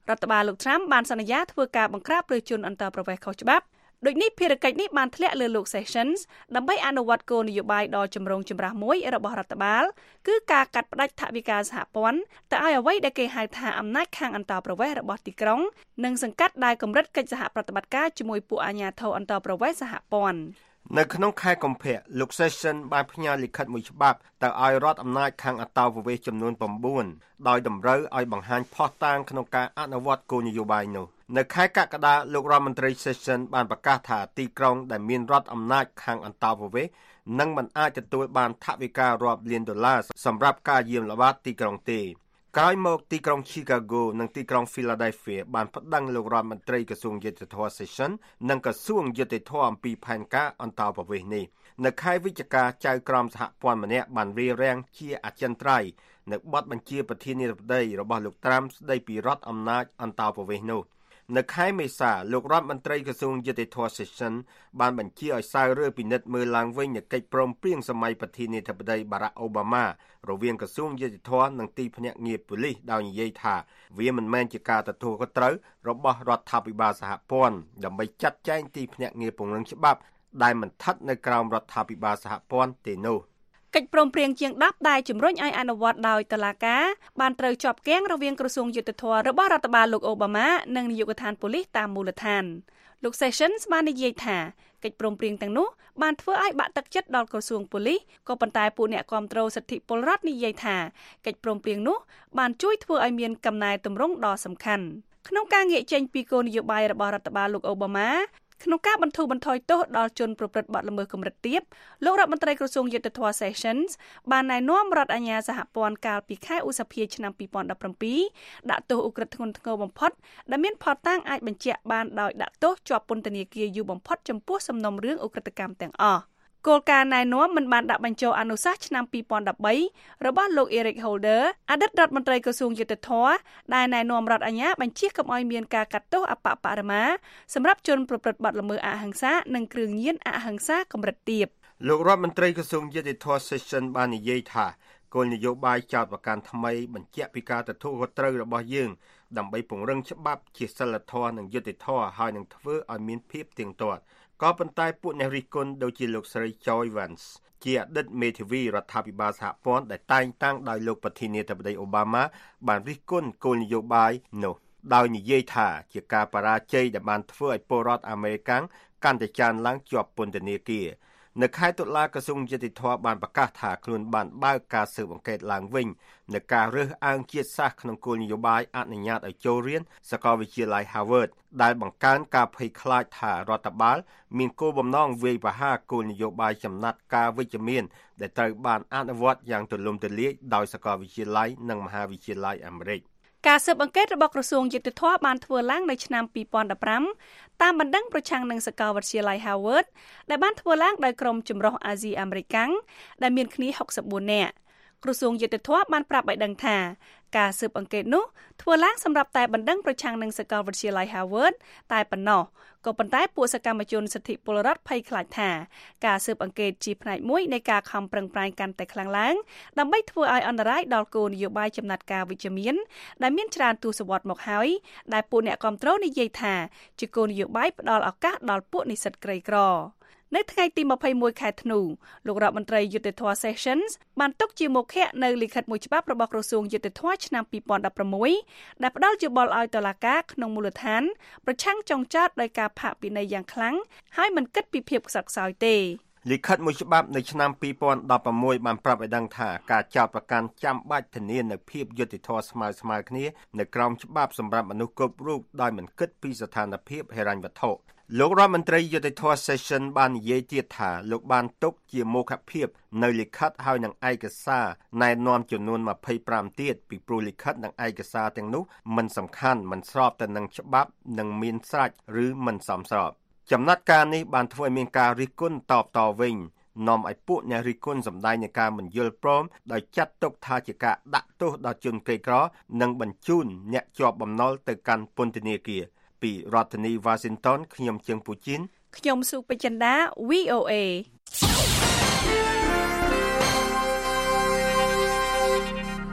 រដ្ឋបាលលោក Trump បានសន្យាធ្វើការបង្ក្រាបប្រជាជនអន្តរប្រវេសន៍ខុសច្បាប់ដូចនេះភារកិច្ចនេះបានធ្លាក់លើលោក Sessions ដើម្បីអនុវត្តគោលនយោបាយដ៏ចម្រូងចម្រាសមួយរបស់រដ្ឋបាលគឺការកាត់ផ្តាច់ថវិកាសហព័ន្ធទៅឲ្យអ្វីដែលគេហៅថាអំណាចខាងអន្តរប្រវេសន៍របស់ទីក្រុងនិងសង្កាត់ដែលកម្រិតកិច្ចសហប្រតិបត្តិការជាមួយពួកអាជ្ញាធរអន្តរប្រវេសន៍សហព័ន្ធនៅក្នុងខែកុម្ភៈលោក Session បានផ្ញើលិខិតមួយច្បាប់ទៅឲ្យរដ្ឋអំណាចខាងអន្តរប្រវេសន៍ចំនួន៩ដោយតម្រូវឲ្យបង្ហាញភស្តុតាងក្នុងការអនុវត្តគោលនយោបាយនោះនៅខែកក្កដាលោករដ្ឋមន្ត្រី Session បានប្រកាសថាទីក្រុងដែលមានរដ្ឋអំណាចខាងអន្តរប្រវេសន៍នឹងមិនអាចទទួលបានថវិការាប់លានដុល្លារសម្រាប់ការយាមល្បាតទីក្រុងទេក្រោយមកទីក្រុង Chicago និងទីក្រុង Philadelphia បានប្តឹងលោករដ្ឋមន្ត្រីក្រសួងយុតិធម៌ Session និងក្រសួងយុតិធម៌អំពីផែនការអន្តរប្រវេសន៍នេះនៅខែវិច្ឆិកាចៅក្រមសហព័ន្ធម្នាក់បានរារាំងជាអចិន្ត្រៃយ៍នៅបទបញ្ជាប្រធានាធិបតីរបស់លោក Trump ស្ដីពីរដ្ឋអំណាចអន្តរប្រវេសន៍នោះនៅខែមេសាលោករដ្ឋមន្ត្រីក្រសួងយុតិធម៌ Session បានបញ្ជាឲ្យសាវរើពិនិត្យមើលឡើងវិញនូវកិច្ចព្រមព្រៀងសម័យប្រធានាធិបតី Barack Obama រវាងក្រសួងយុតិធម៌និងទីភ្នាក់ងារប៉ូលីសដោយនិយាយថាវាមិនមែនជាការទទួលខុសត្រូវរបស់រដ្ឋាភិបាលសហព័ន្ធដើម្បីចាត់ចែងទីភ្នាក់ងារពង្រឹងច្បាប់ដែលមិនស្ថិតនៅក្រោមរដ្ឋាភិបាលសហព័ន្ធទេនោះកិច្ចព្រមព្រៀងជាងដប់ដែលជំរុញឲ្យអនុវត្តដោយតុលាការបានត្រូវជាប់គាំងរវាងក្រសួងយុតិធម៌របស់រដ្ឋបាលលោកអូបាម៉ានិងនាយកដ្ឋានប៉ូលីសតាមមូលដ្ឋានលោក Sessions បាននិយាយថាកិច្ចព្រមព្រៀងទាំងនោះបានធ្វើឲ្យបាក់ទឹកចិត្តដល់ក្រសួងប៉ូលីសក៏ប៉ុន្តែពួកអ្នកគាំទ្រសិទ្ធិពលរដ្ឋនិយាយថាកិច្ចព្រមព្រៀងនោះបានជួយធ្វើឲ្យមានកំណែទម្រង់ដ៏សំខាន់ក្នុងការងាកចេញពីគោលនយោបាយរបស់រដ្ឋបាលលោកអូបាម៉ាក្នុងការបន្ធូរបន្ថយទោសដល់ជនប្រព្រឹត្តបទល្មើសកម្រិតទាបលោករដ្ឋមន្ត្រីក្រសួងយុតិធម៌ Sessions បានណែនាំរដ្ឋអាជ្ញាសហព័ន្ធកាលពីខែឧសភាឆ្នាំពីរពាន់ដប់ប្រាំពីរដាក់ទោសឧក្រិដ្ឋធ្ងន់ធ្ងរបំផុតដែលមានភស្តុតាងអាចបញ្ជាក់បានដោយដាក់ទោសជាប់ពន្ធនាគារយូរបំផុតចំពោះសំណុំរឿងឧក្រិដ្ឋកម្មទាំងអស់គោលការណ៍ណែនាំមិនបានដាក់បញ្ចូលអនុសាសន៍ឆ្នាំពីរពាន់ដប់បីរបស់លោក Eric Holder អតីតរដ្ឋមន្ត្រីក្រសួងយុតិធម៌ដែលណែនាំរដ្ឋអាជ្ញាបញ្ជាកុំឲ្យមានការកាត់ទោសអបបរមាសម្រាប់ជនប្រព្រឹត្តបទល្មើសអហិង្សានិងគ្រឿងញៀនអហិង្សាកម្រិតទាបលោករដ្ឋមន្ត្រីក្រសួងយុតិធម៌ Session បាននិយាយថាគោលនយោបាយចោទប្រកាន់ថ្មីបញ្ជាក់ពីការទទួលខុសត្រូវរបស់យើងដើម្បីពង្រឹងច្បាប់ជាសិលធម៌និងយុត្តិធម៌ហើយនឹងធ្វើឲ្យមានភាពទៀងទាត់ក៏ប៉ុន្តែពួកអ្នករិះគន់ដូចជាលោកស្រី Joy Vance ជាអតីតមេធាវីរដ្ឋាភិបាលសហព័ន្ធដែលតែងតាំងដោយលោកប្រធានាធិបតីអូបាម៉ាបានរិះគន់គោលនយោបាយនោះដោយនិយាយថាជាការបរាជ័យដែលបានធ្វើឲ្យពលរដ្ឋអាមេរិកកាន់តែច្រើនឡើងជាប់ពន្ធនាគារនៅខែតុលាក្រសួងយុតិធម៌បានប្រកាសថាខ្លួនបានបើកការស៊ើបអង្កេតឡើងវិញនៅការរើសអើងជាតិសាសន៍ក្នុងគោលនយោបាយអនុញ្ញាតឲ្យចូលរៀនសាកលវិទ្យាល័យ Harvard ដែលបង្កើនការភ័យខ្លាចថារដ្ឋបាលមានគោលបំណងវាយប្រហារគោលនយោបាយចំណាត់ការវិជ្ជមានដែលត្រូវបានអនុវត្តយ៉ាងទូលំទូលាយដោយសាកលវិទ្យាល័យនិងមហាវិទ្យាល័យអាមេរិកការស៊ើបអង្កេតរបស់ក្រសួងយុតិធម៌បានធ្វើឡើងនៅឆ្នាំពីរពាន់ដប់ប្រាំតាមបណ្ដឹងប្រឆាំងនឹងសាកលវិទ្យាល័យ Harvard ដែលបានធ្វើឡើងដោយក្រុមចម្រុះអាស៊ីអាមេរិកដែលមានគ្នាហុកសិបបួននាក់ក្រសួងយុតិធម៌បានប្រាប់ឲ្យដឹងថាការស៊ើបអង្កេតនោះធ្វើឡើងសម្រាប់តែបណ្ដឹងប្រឆាំងនឹងសាកលវិទ្យាល័យ Harvard តែប៉ុណ្ណោះក៏ប៉ុន្តែពួកសកម្មជនសិទ្ធិពលរដ្ឋភ័យខ្លាចថាការស៊ើបអង្កេតជាផ្នែកមួយនៃការខំប្រឹងប្រែងកាន់តែខ្លាំងឡើងដើម្បីធ្វើឲ្យអន្តរាយដល់គោលនយោបាយចំណាត់ការវិជ្ជមានដែលមានច្រើនទសវត្សរ៍មកហើយដែលពួកអ្នកគាំទ្រនិយាយថាជាគោលនយោបាយផ្ដល់ឱកាសដល់ពួកនិស្សិតក្រីក្រនៅថ្ងៃទីម្ភៃមួយខែធ្នូលោករដ្ឋមន្ត្រីយុតិធម៌ Sessions បានទុកជាមុខៈនៅលិខិតមួយច្បាប់របស់ក្រសួងយុតិធម៌ឆ្នាំពីរពាន់ដប់ប្រាំមួយដែលផ្ដល់យោបល់ឲ្យតុលាការក្នុងមូលដ្ឋានប្រឆាំងចុងចោតដោយការផាកពិន័យយ៉ាងខ្លាំងហើយមិនគិតពីភាពខ្សត់ខ្សោយទេលិខិតមួយច្បាប់នៅឆ្នាំពីរពាន់ដប់ប្រាំមួយបានប្រាប់ឲ្យដឹងថាការចោទប្រកាន់ចាំបាច់ធានានូវភាពយុត្តិធម៌ស្មើស្មើគ្នានៅក្រោមច្បាប់សម្រាប់មនុស្សគ្រប់រូបដោយមិនគិតពីស្ថានភាពហិរញ្ញវត្ថុលោករដ្ឋមន្ត្រីយុតិធម៌ Session បាននិយាយទៀតថាលោកបានទុកជាមោខភាពនៅលិខិតហើយនឹងឯកសារណែនាំចំនួនម្ភៃប្រាំទៀតពីព្រោះលិខិតនិងឯកសារទាំងនោះមិនសំខាន់មិនស្របទៅនឹងច្បាប់និងមានស្រេចឬមិនសមស្របចំណាត់ការនេះបានធ្វើឲ្យមានការរិះគន់តបតវិញនាំឲ្យពួកអ្នករិះគន់សម្ដែងនៃការមិនយល់ព្រមដោយចាត់ទុកថាជាការដាក់ទោសដល់ជនក្រីក្រនិងបញ្ជូនអ្នកជាប់បំណុលទៅកាន់ពន្ធនាគារពីរដ្ឋធានី Washington ខ្ញុំជើងពូជីនខ្ញុំសុបចិន្តា វី អូ เอ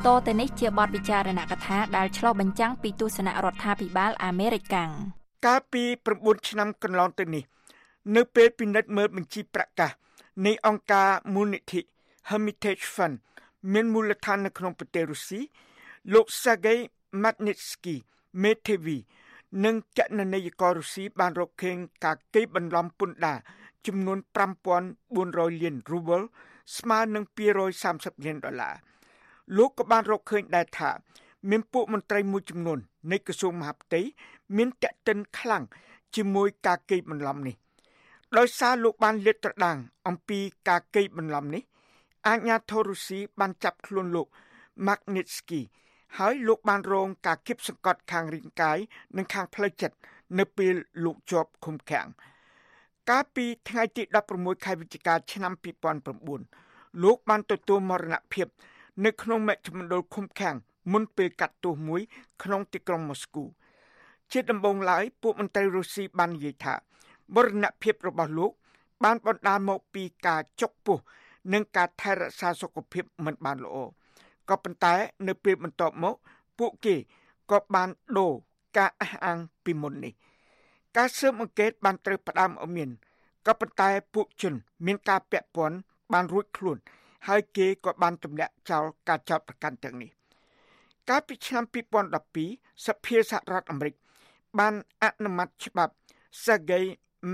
តទៅនេះជាបទពិចារណកថាដែលឆ្លុះបញ្ចាំងពីទស្សនៈរដ្ឋាភិបាលអាមេរិកកាលពី៩ឆ្នាំកន្លងទៅនេះនៅពេលពិនិត្យមើលបញ្ជីប្រកាសនៃអង្គការមូលនិធិ Hermitage Fund មានមូលដ្ឋាននៅក្នុងប្រទេសរុស្ស៊ីលោក Sergei Magnitsky មេធាវីនិងគណនេយ្យកររុស្ស៊ីបានរកឃើញការកេរបន្លំពន្ធដារចំនួនfive thousand four hundredលានរូបលស្មើនឹងtwo hundred thirtyលានដុល្លារលោកក៏បានរកឃើញដែរថាមានពួកមន្ត្រីមួយចំនួននៃក្រសួងមហាផ្ទៃមានតេតិនខ្លាំងជាមួយការកេរបន្លំនេះដោយសារលោកបានលាតត្រដាងអំពីការកេរបន្លំនេះអាជ្ញាធររុស្ស៊ីបានចាប់ខ្លួនលោក Magnitsky ហើយលោកបានរងការគៀបសង្កត់ខាងរាងកាយនិងខាងផ្លូវចិត្តនៅពេលលោកជាប់ឃុំឃាំងកាលពីថ្ងៃទី16ខែវិច្ឆិកាឆ្នាំtwo thousand nineលោកបានទទួលមរណភាពនៅក្នុងមជ្ឈមណ្ឌលឃុំឃាំងមុនពេលកាត់ទោសមួយក្នុងទីក្រុងម៉ូស្គូជាដំបូងឡើយពួកមន្ត្រីរុស្ស៊ីបាននិយាយថាមរណភាពរបស់លោកបានបណ្ដាលមកពីការចុកពោះនិងការថែរក្សាសុខភាពមិនបានល្អក៏ប៉ុន្តែនៅពេលបន្ទាប់មកពួកគេក៏បានដូរការអះអាងពីមុននេះការស៊ើបអង្កេតបានត្រូវផ្ដើមឲ្យមានក៏ប៉ុន្តែពួកជនមានការពាក់ព័ន្ធបានរួចខ្លួនហើយគេក៏បានទម្លាក់ចោលការចោទប្រកាន់ទាំងនេះកាលពីឆ្នាំtwo thousand twelveសភាសហរដ្ឋអាមេរិកបានអនុម័តច្បាប់ Sergei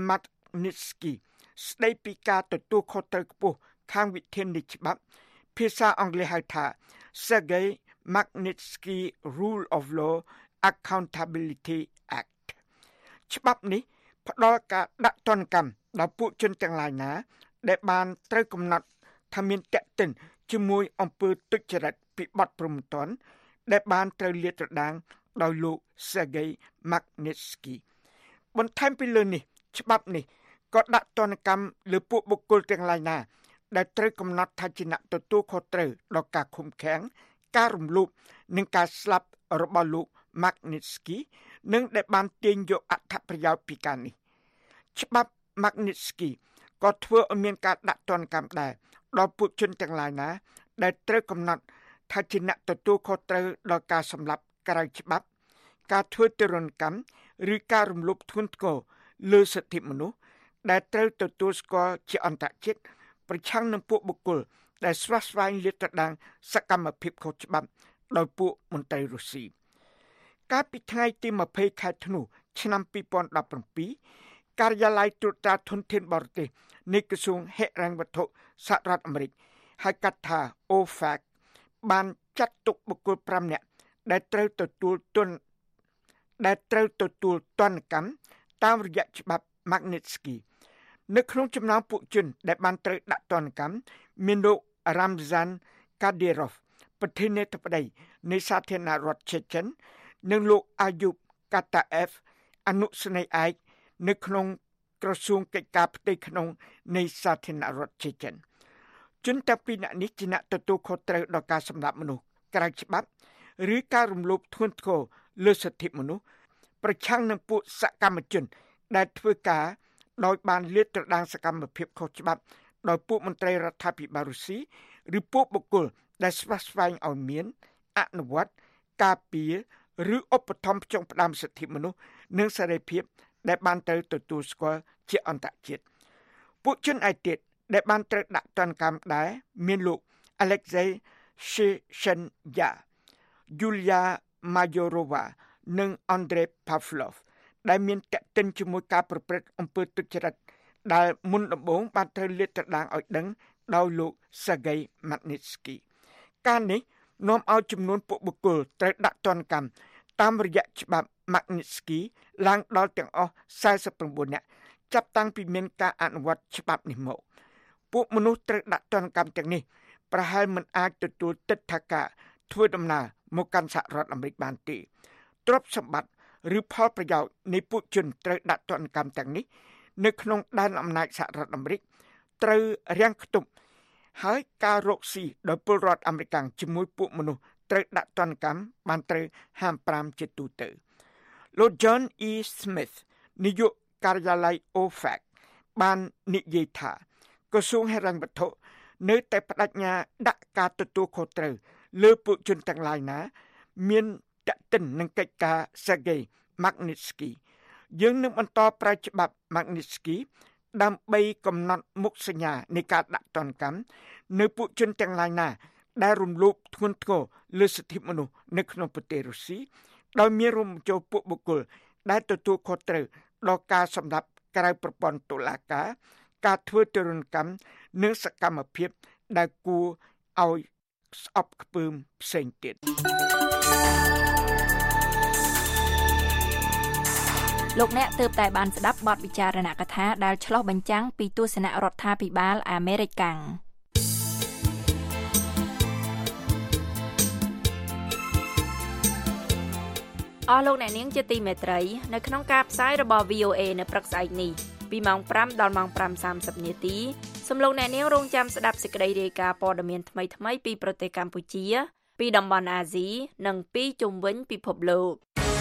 Magnitsky ស្ដីពីការទទួលខុសត្រូវខ្ពស់ខាងវិធាននៃច្បាប់ភាសាអង់គ្លេសហៅថា Sergei Magnitsky Rule of Law Accountability Act ច្បាប់នេះផ្ដល់ការដាក់ទណ្ឌកម្មដល់ពួកជនទាំងឡាយណាដែលបានត្រូវកំណត់ថាមានតេតិនជាមួយអំពើទុច្ចរិតពីបទព្រហ្មទណ្ឌដែលបានត្រូវលាតត្រដាងដោយលោក Sergei Magnitsky បន្ថែមពីលើនេះច្បាប់នេះក៏ដាក់ទណ្ឌកម្មលើពួកបុគ្គលទាំងឡាយណាដែលត្រូវកំណត់ថាជាអ្នកទទួលខុសត្រូវដល់ការឃុំឃាំងការរំលោភនិងការស្លាប់របស់លោក Magnitsky និងដែលបានទាញយកអត្ថប្រយោជន៍ពីការនេះច្បាប់ Magnitsky ក៏ធ្វើឲ្យមានការដាក់ទណ្ឌកម្មដែរដល់ពួកជនទាំងឡាយណាដែលត្រូវកំណត់ថាជាអ្នកទទួលខុសត្រូវដល់ការសម្លាប់ក្រៅច្បាប់ការធ្វើទរណកម្មឬការរំលោភធ្ងន់ធ្ងរលើសិទ្ធិមនុស្សដែលត្រូវទទួលស្គាល់ជាអន្តរជាតិប្រឆាំងនឹងពួកបុគ្គលដែលស្វាស្វែងលាតត្រដាងសកម្មភាពខុសច្បាប់ដោយពួកមន្ត្រីរុស្ស៊ីកាលពីថ្ងៃទីtwentyខែធ្នូឆ្នាំtwo thousand seventeenការិយាល័យត្រួតត្រាធនធានបរទេសនៃក្រសួងហិរញ្ញវត្ថុសហរដ្ឋអាមេរិកហៅកាត់ថា អូ ហ្វេក បានចាត់ទុកបុគ្គលfiveនាក់ដែលត្រូវទទួលទណ្ឌដែលត្រូវទទួលទណ្ឌកម្មតាមរយៈច្បាប់ Magnitsky នៅក្នុងចំណោមពួកជនដែលបានត្រូវដាក់ទណ្ឌកម្មមានលោក Ramzan Kadyrov ប្រធានាធិបតីនៃសាធារណរដ្ឋជេចិននិងលោក Ayub Kataev អនុសេនីយ៍ឯកនៅក្នុងក្រសួងកិច្ចការផ្ទៃក្នុងនៃសាធារណរដ្ឋជេចិនជនទាំងពីរនាក់នេះជាអ្នកទទួលខុសត្រូវដល់ការសម្លាប់មនុស្សក្រៅច្បាប់ឬការរំលោភធ្ងន់ធ្ងរលើសិទ្ធិមនុស្សប្រឆាំងនឹងពួកសកម្មជនដែលធ្វើការដោយបានលាតត្រដាងសកម្មភាពខុសច្បាប់ដោយពួកមន្ត្រីរដ្ឋាភិបាលរុស្ស៊ីឬពួកបុគ្គលដែលស្វាស្វែងឲ្យមានអនុវត្តការពារឬឧបត្ថម្ភផ្ចង់ផ្ដើមសិទ្ធិមនុស្សនិងសេរីភាពដែលបានត្រូវទទួលស្គាល់ជាអន្តរជាតិពួកជនឯទៀតដែលបានត្រូវដាក់ទណ្ឌកម្មដែរមានលោក Alexei Shechenya, Yulia Mayorova និង Andrei Pavlov ដែលមានតេតិនជាមួយការប្រព្រឹត្តអំពើទុច្ចរិតដែលមុនដំបូងបានត្រូវលាតត្រដាងឲ្យដឹងដោយលោក Sergei Magnitsky ការនេះនាំឲ្យចំនួនពួកបុគ្គលត្រូវដាក់ទណ្ឌកម្មតាមរយៈច្បាប់ Magnitsky ឡើងដល់ទាំងអស់forty-nineនាក់ចាប់តាំងពីមានការអនុវត្តច្បាប់នេះមកពួកមនុស្សត្រូវដាក់ទណ្ឌកម្មទាំងនេះប្រហែលមិនអាចទទួលទិដ្ឋាការធ្វើដំណើរមកកាន់សហរដ្ឋអាមេរិកបានទេទ្រព្យសម្បត្តិឬផលប្រយោជន៍នៃពួកជនត្រូវដាក់ទណ្ឌកម្មទាំងនេះនៅក្នុងដែនអំណាចសហរដ្ឋអាមេរិកត្រូវរាំងខ្ទប់ហើយការរកស៊ីដោយពលរដ្ឋអាមេរិកជាមួយពួកមនុស្សត្រូវដាក់ទណ្ឌកម្មបានត្រូវហាមប្រាមជាទូទៅលោក John E. Smith នាយកការិយាល័យ អូ ហ្វេក បាននិយាយថាក្រសួងហិរញ្ញវត្ថុនៅតែបដិញ្ញាដាក់ការទទួលខុសត្រូវលើពួកជនទាំងឡាយណាមានតតិននឹងកិច្ចការ Sergei Magnitsky យើងនឹងបន្តប្រើច្បាប់ Magnitsky ដើម្បីកំណត់មុខសញ្ញានៃការដាក់ទណ្ឌកម្មនៅពួកជនទាំងឡាយណាដែលរំលោភធ្ងន់ធ្ងរលើសិទ្ធិមនុស្សនៅក្នុងប្រទេសរុស្ស៊ីដោយមានរួមបញ្ចូលពួកបុគ្គលដែលទទួលខុសត្រូវដល់ការសម្លាប់ក្រៅប្រព័ន្ធតុលាការការធ្វើទរណកម្មនិងសកម្មភាពដែលគួរឲ្យស្អប់ខ្ពើមផ្សេងទៀតលោកអ្នកទើបតែបានស្ដាប់បទវិចារណកថាដែលឆ្លុះបញ្ចាំងពីទស្សនៈរដ្ឋាភិបាលអាមេរិកកាំងអស់លោកអ្នកនាងជាទីមេត្រីនៅក្នុងការផ្សាយរបស់ វី អូ អេ នៅព្រឹកស្អែកនេះពីម៉ោងប្រាំដល់ម៉ោងប្រាំសាមសិបនាទីសូមលោកអ្នកនាងរងចាំស្ដាប់សេចក្តីរាយការណ៍ព័ត៌មានថ្មីៗពីប្រទេសកម្ពុជាពីតំបន់អាស៊ីនិងពីជុំវិញពិភពលោក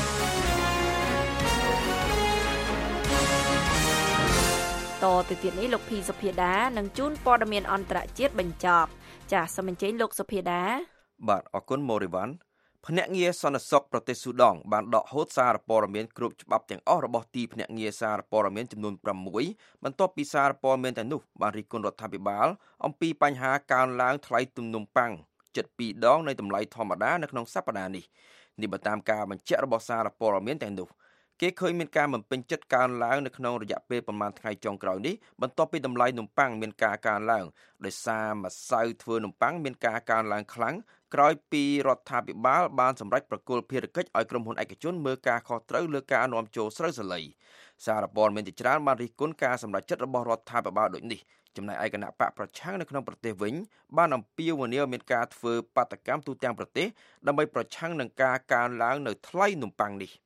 តទៅទៀតនេះលោកភីសុភាដានឹងជូនព័ត៌មានអន្តរជាតិបញ្ចប់ចាសសូមអញ្ជើញលោកសុភាដាបាទអរគុណម៉ូរីវ៉ាន់ភ្នាក់ងារសន្តិសុខប្រទេសស៊ូដង់បានដកហូតសារព័ត៌មានគ្រប់ច្បាប់ទាំងអស់របស់ទីភ្នាក់ងារសារព័ត៌មានចំនួនប្រាំមួយបន្ទាប់ពីសារព័ត៌មានទាំងនោះបានរិះគន់រដ្ឋាភិបាលអំពីបញ្ហាកើនឡើងថ្លៃទំនិញប៉ាំងជិតពីរដងនៃតម្លៃធម្មតានៅក្នុងសប្តាហ៍នេះនេះបើតាមការបញ្ជាក់របស់សារព័ត៌មានទាំងនោះគេឃើញមានការមិនពេញចិត្តកើនឡើងនៅក្នុងរយៈពេលប្រមាណថ្ងៃចុងក្រោយនេះបន្ទាប់ពីតម្លៃនំប៉័ងមានការកើនឡើងដោយសារម្សៅធ្វើនំប៉័ងមានការកើនឡើងខ្លាំងក្រោយពីរដ្ឋាភិបាលបានសម្រេចប្រគល់ភារកិច្ចឲ្យក្រុមហ៊ុនឯកជនមើលការខុសត្រូវលើការនាំចូលស្រូវសាលីសារព័ត៌មានជាច្រើនបានរិះគន់ការសម្រេចចិត្តរបស់រដ្ឋាភិបាលដូចនេះចំណែកឯគណៈបកប្រឆាំងនៅក្នុងប្រទេសវិញបានអំពាវនាវមានការធ្វើបាតកម្មទូទាំងប្រទេសដើម្បីប្រឆាំងនឹងការកើនឡើងនៅថ្លៃនំប៉័ងនេះ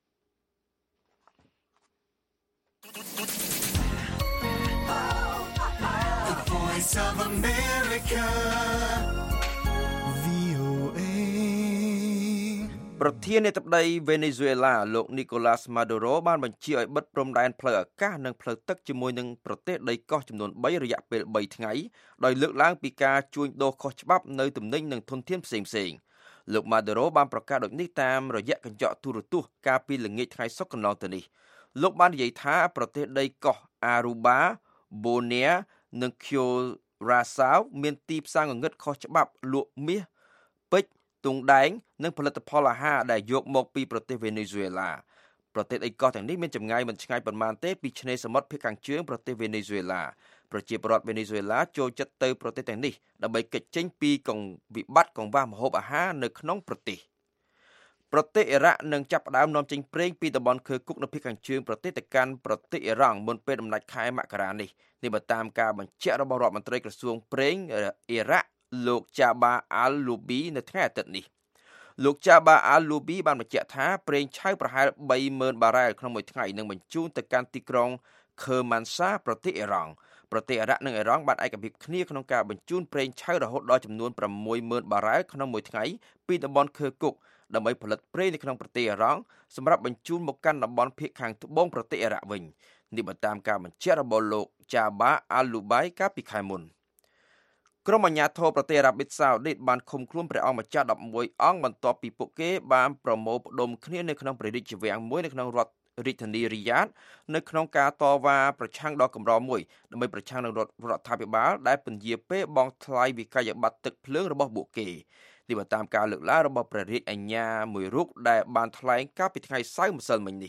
The Voice of America វី អូ អេប្រធានាធិបតីវេណេស៊ុយអេឡាលោកនីកូឡាសម៉ាដូរ៉ូបានបញ្ជាឲ្យបិទព្រំដែនផ្លូវអាកាសនិងផ្លូវទឹកជាមួយនឹងប្រទេសដីកោះចំនួនបីរយៈពេលបីថ្ងៃដោយលើកឡើងពីការជួញដូរខុសច្បាប់នៅទំនិញនិងធនធានផ្សេងៗលោកម៉ាដូរ៉ូបានប្រកាសដូចនេះតាមរយៈកញ្ចក់ទូរទស្សន៍កាលពីល្ងាចថ្ងៃសុក្រកន្លងទៅនេះលោកបាននិយាយថាប្រទេសដីកោះអារូបា បូនីយ៉ានិងឃ្យូរ៉ាសាវមានទីផ្សារងងឹតខុសច្បាប់លក់មាសពេជ្រទង់ដែងនិងផលិតផលអាហារដែលយកមកពីប្រទេសវេណេស៊ុយអេឡាប្រទេសដីកោះទាំងនេះមានចម្ងាយមិនឆ្ងាយប៉ុន្មានទេពីឆ្នេរសមុទ្រភាគខាងជើងប្រទេសវេណេស៊ុយអេឡាប្រជាពលរដ្ឋវេណេស៊ុយអេឡាចូលចិត្តទៅប្រទេសទាំងនេះដើម្បីគេចចេញពីកង្វះវិបត្តិកង្វះម្ហូបអាហារនៅក្នុងប្រទេសប្រទេសអ៊ីរ៉ាក់នឹងចាប់ផ្ដើមនាំចេញប្រេងពីតំបន់ខឺគុកនៅភាគខាងជើងប្រទេសទៅកាន់ប្រទេសអ៊ីរ៉ង់មុនពេលដំណាច់ខែមករានេះនេះបើតាមការបញ្ជាក់របស់រដ្ឋមន្ត្រីក្រសួងប្រេងអ៊ីរ៉ាក់លោកចាបាអាល់លូប៊ីនៅថ្ងៃអាទិត្យនេះលោកចាបាអាល់លូប៊ីបានបញ្ជាក់ថាប្រេងឆៅប្រហែល បីម៉ឺន បារ៉ែលក្នុងមួយថ្ងៃនឹងបញ្ជូនទៅកាន់ទីក្រុងខឺម៉ាន់សាប្រទេសអ៊ីរ៉ង់ប្រទេសអ៊ីរ៉ាក់និងអ៊ីរ៉ង់បានឯកភាពគ្នាក្នុងការបញ្ជូនប្រេងឆៅរហូតដល់ចំនួន ប្រាំមួយម៉ឺន បារ៉ែលក្នុងមួយថ្ងៃពីតំបន់ខឺគុកដើម្បីផលិតប្រេងនៅក្នុងប្រទេសអ៊ីរ៉ង់សម្រាប់បញ្ជូនមកកាន់តំបន់ភាគខាងត្បូងប្រទេសអ៊ីរ៉ាក់វិញនេះបើតាមការបញ្ជាក់របស់លោកចាបាអាល់លូបៃកាលពីខែមុនក្រុមអាជ្ញាធរប្រទេសអារ៉ាប៊ីសាអូឌីតបានឃុំខ្លួនព្រះអង្គម្ចាស់ ដប់មួយ អង្គបន្ទាប់ពីពួកគេបានប្រមូលផ្ដុំគ្នានៅក្នុងព្រះរាជវាំងមួយនៅក្នុងរដ្ឋរាជធានីរីយ៉ាតនៅក្នុងការតវ៉ាប្រឆាំងដល់កម្រមួយដើម្បីប្រឆាំងនឹងរដ្ឋាភិបាលដែលពន្យាពេលបង់ថ្លៃវិក័យប័ត្រទឹកភ្លើងរបស់ពួកគេនេះបើតាមការលើកឡើងរបស់ព្រះរាជអាជ្ញាមួយរូបដែលបានថ្លែងកាលពីថ្ងៃសៅរ៍ម្សិលមិញនេះ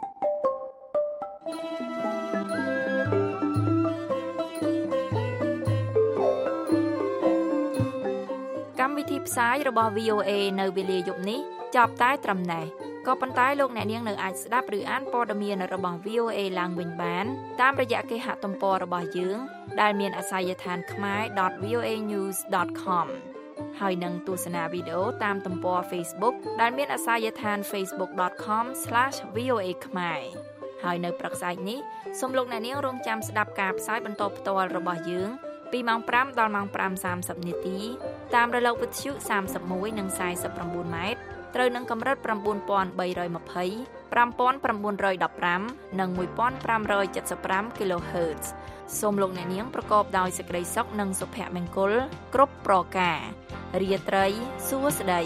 កម្មវិធីផ្សាយរបស់ វី អូ អេ នៅវេលាយប់នេះចប់តែត្រឹមណេះក៏ប៉ុន្តែលោកអ្នកនាងនៅអាចស្ដាប់ឬអានព័ត៌មានរបស់ វី អូ អេ ឡើងវិញបានតាមរយៈគេហទំព័ររបស់យើងដែលមានអាសយដ្ឋាន ខមែរ ដត វី អូ អេ ញូស ដត ខម ហើយនឹងទស្សនាវីដេអូតាមទំព័រ Facebook ដែលមានអាសយដ្ឋាន ហ្វេសប៊ុក ដត ខម ស្លាស វី អូ អេ ខ្មែរហើយនៅព្រឹកស្អែកនេះសូមលោកអ្នកនាងរងចាំស្ដាប់ការផ្សាយបន្តផ្ទាល់របស់យើងពីម៉ោងប្រាំដល់ម៉ោងប្រាំសាមសិបនាទីតាមរលកវិទ្យុសាមសិបមួយនិងសាយសិបប្រាំបួនម៉ែត្រត្រូវនឹងកម្រិត ៩,៣២០ five thousand nine hundred fifteen និង fifteen seventy-five គីឡូហឺតซ์ សូមលោកអ្នកនាងប្រកបដោយសេចក្តីសុខនិងសុភមង្គលគ្រប់ប្រការរាត្រីសួស្តី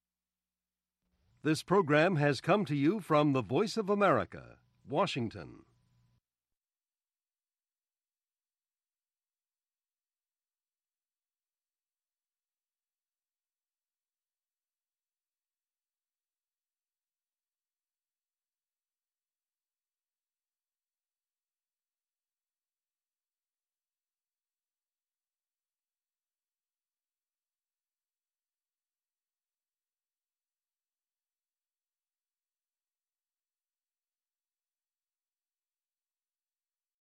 This program has come to you from the Voice of America, Washington.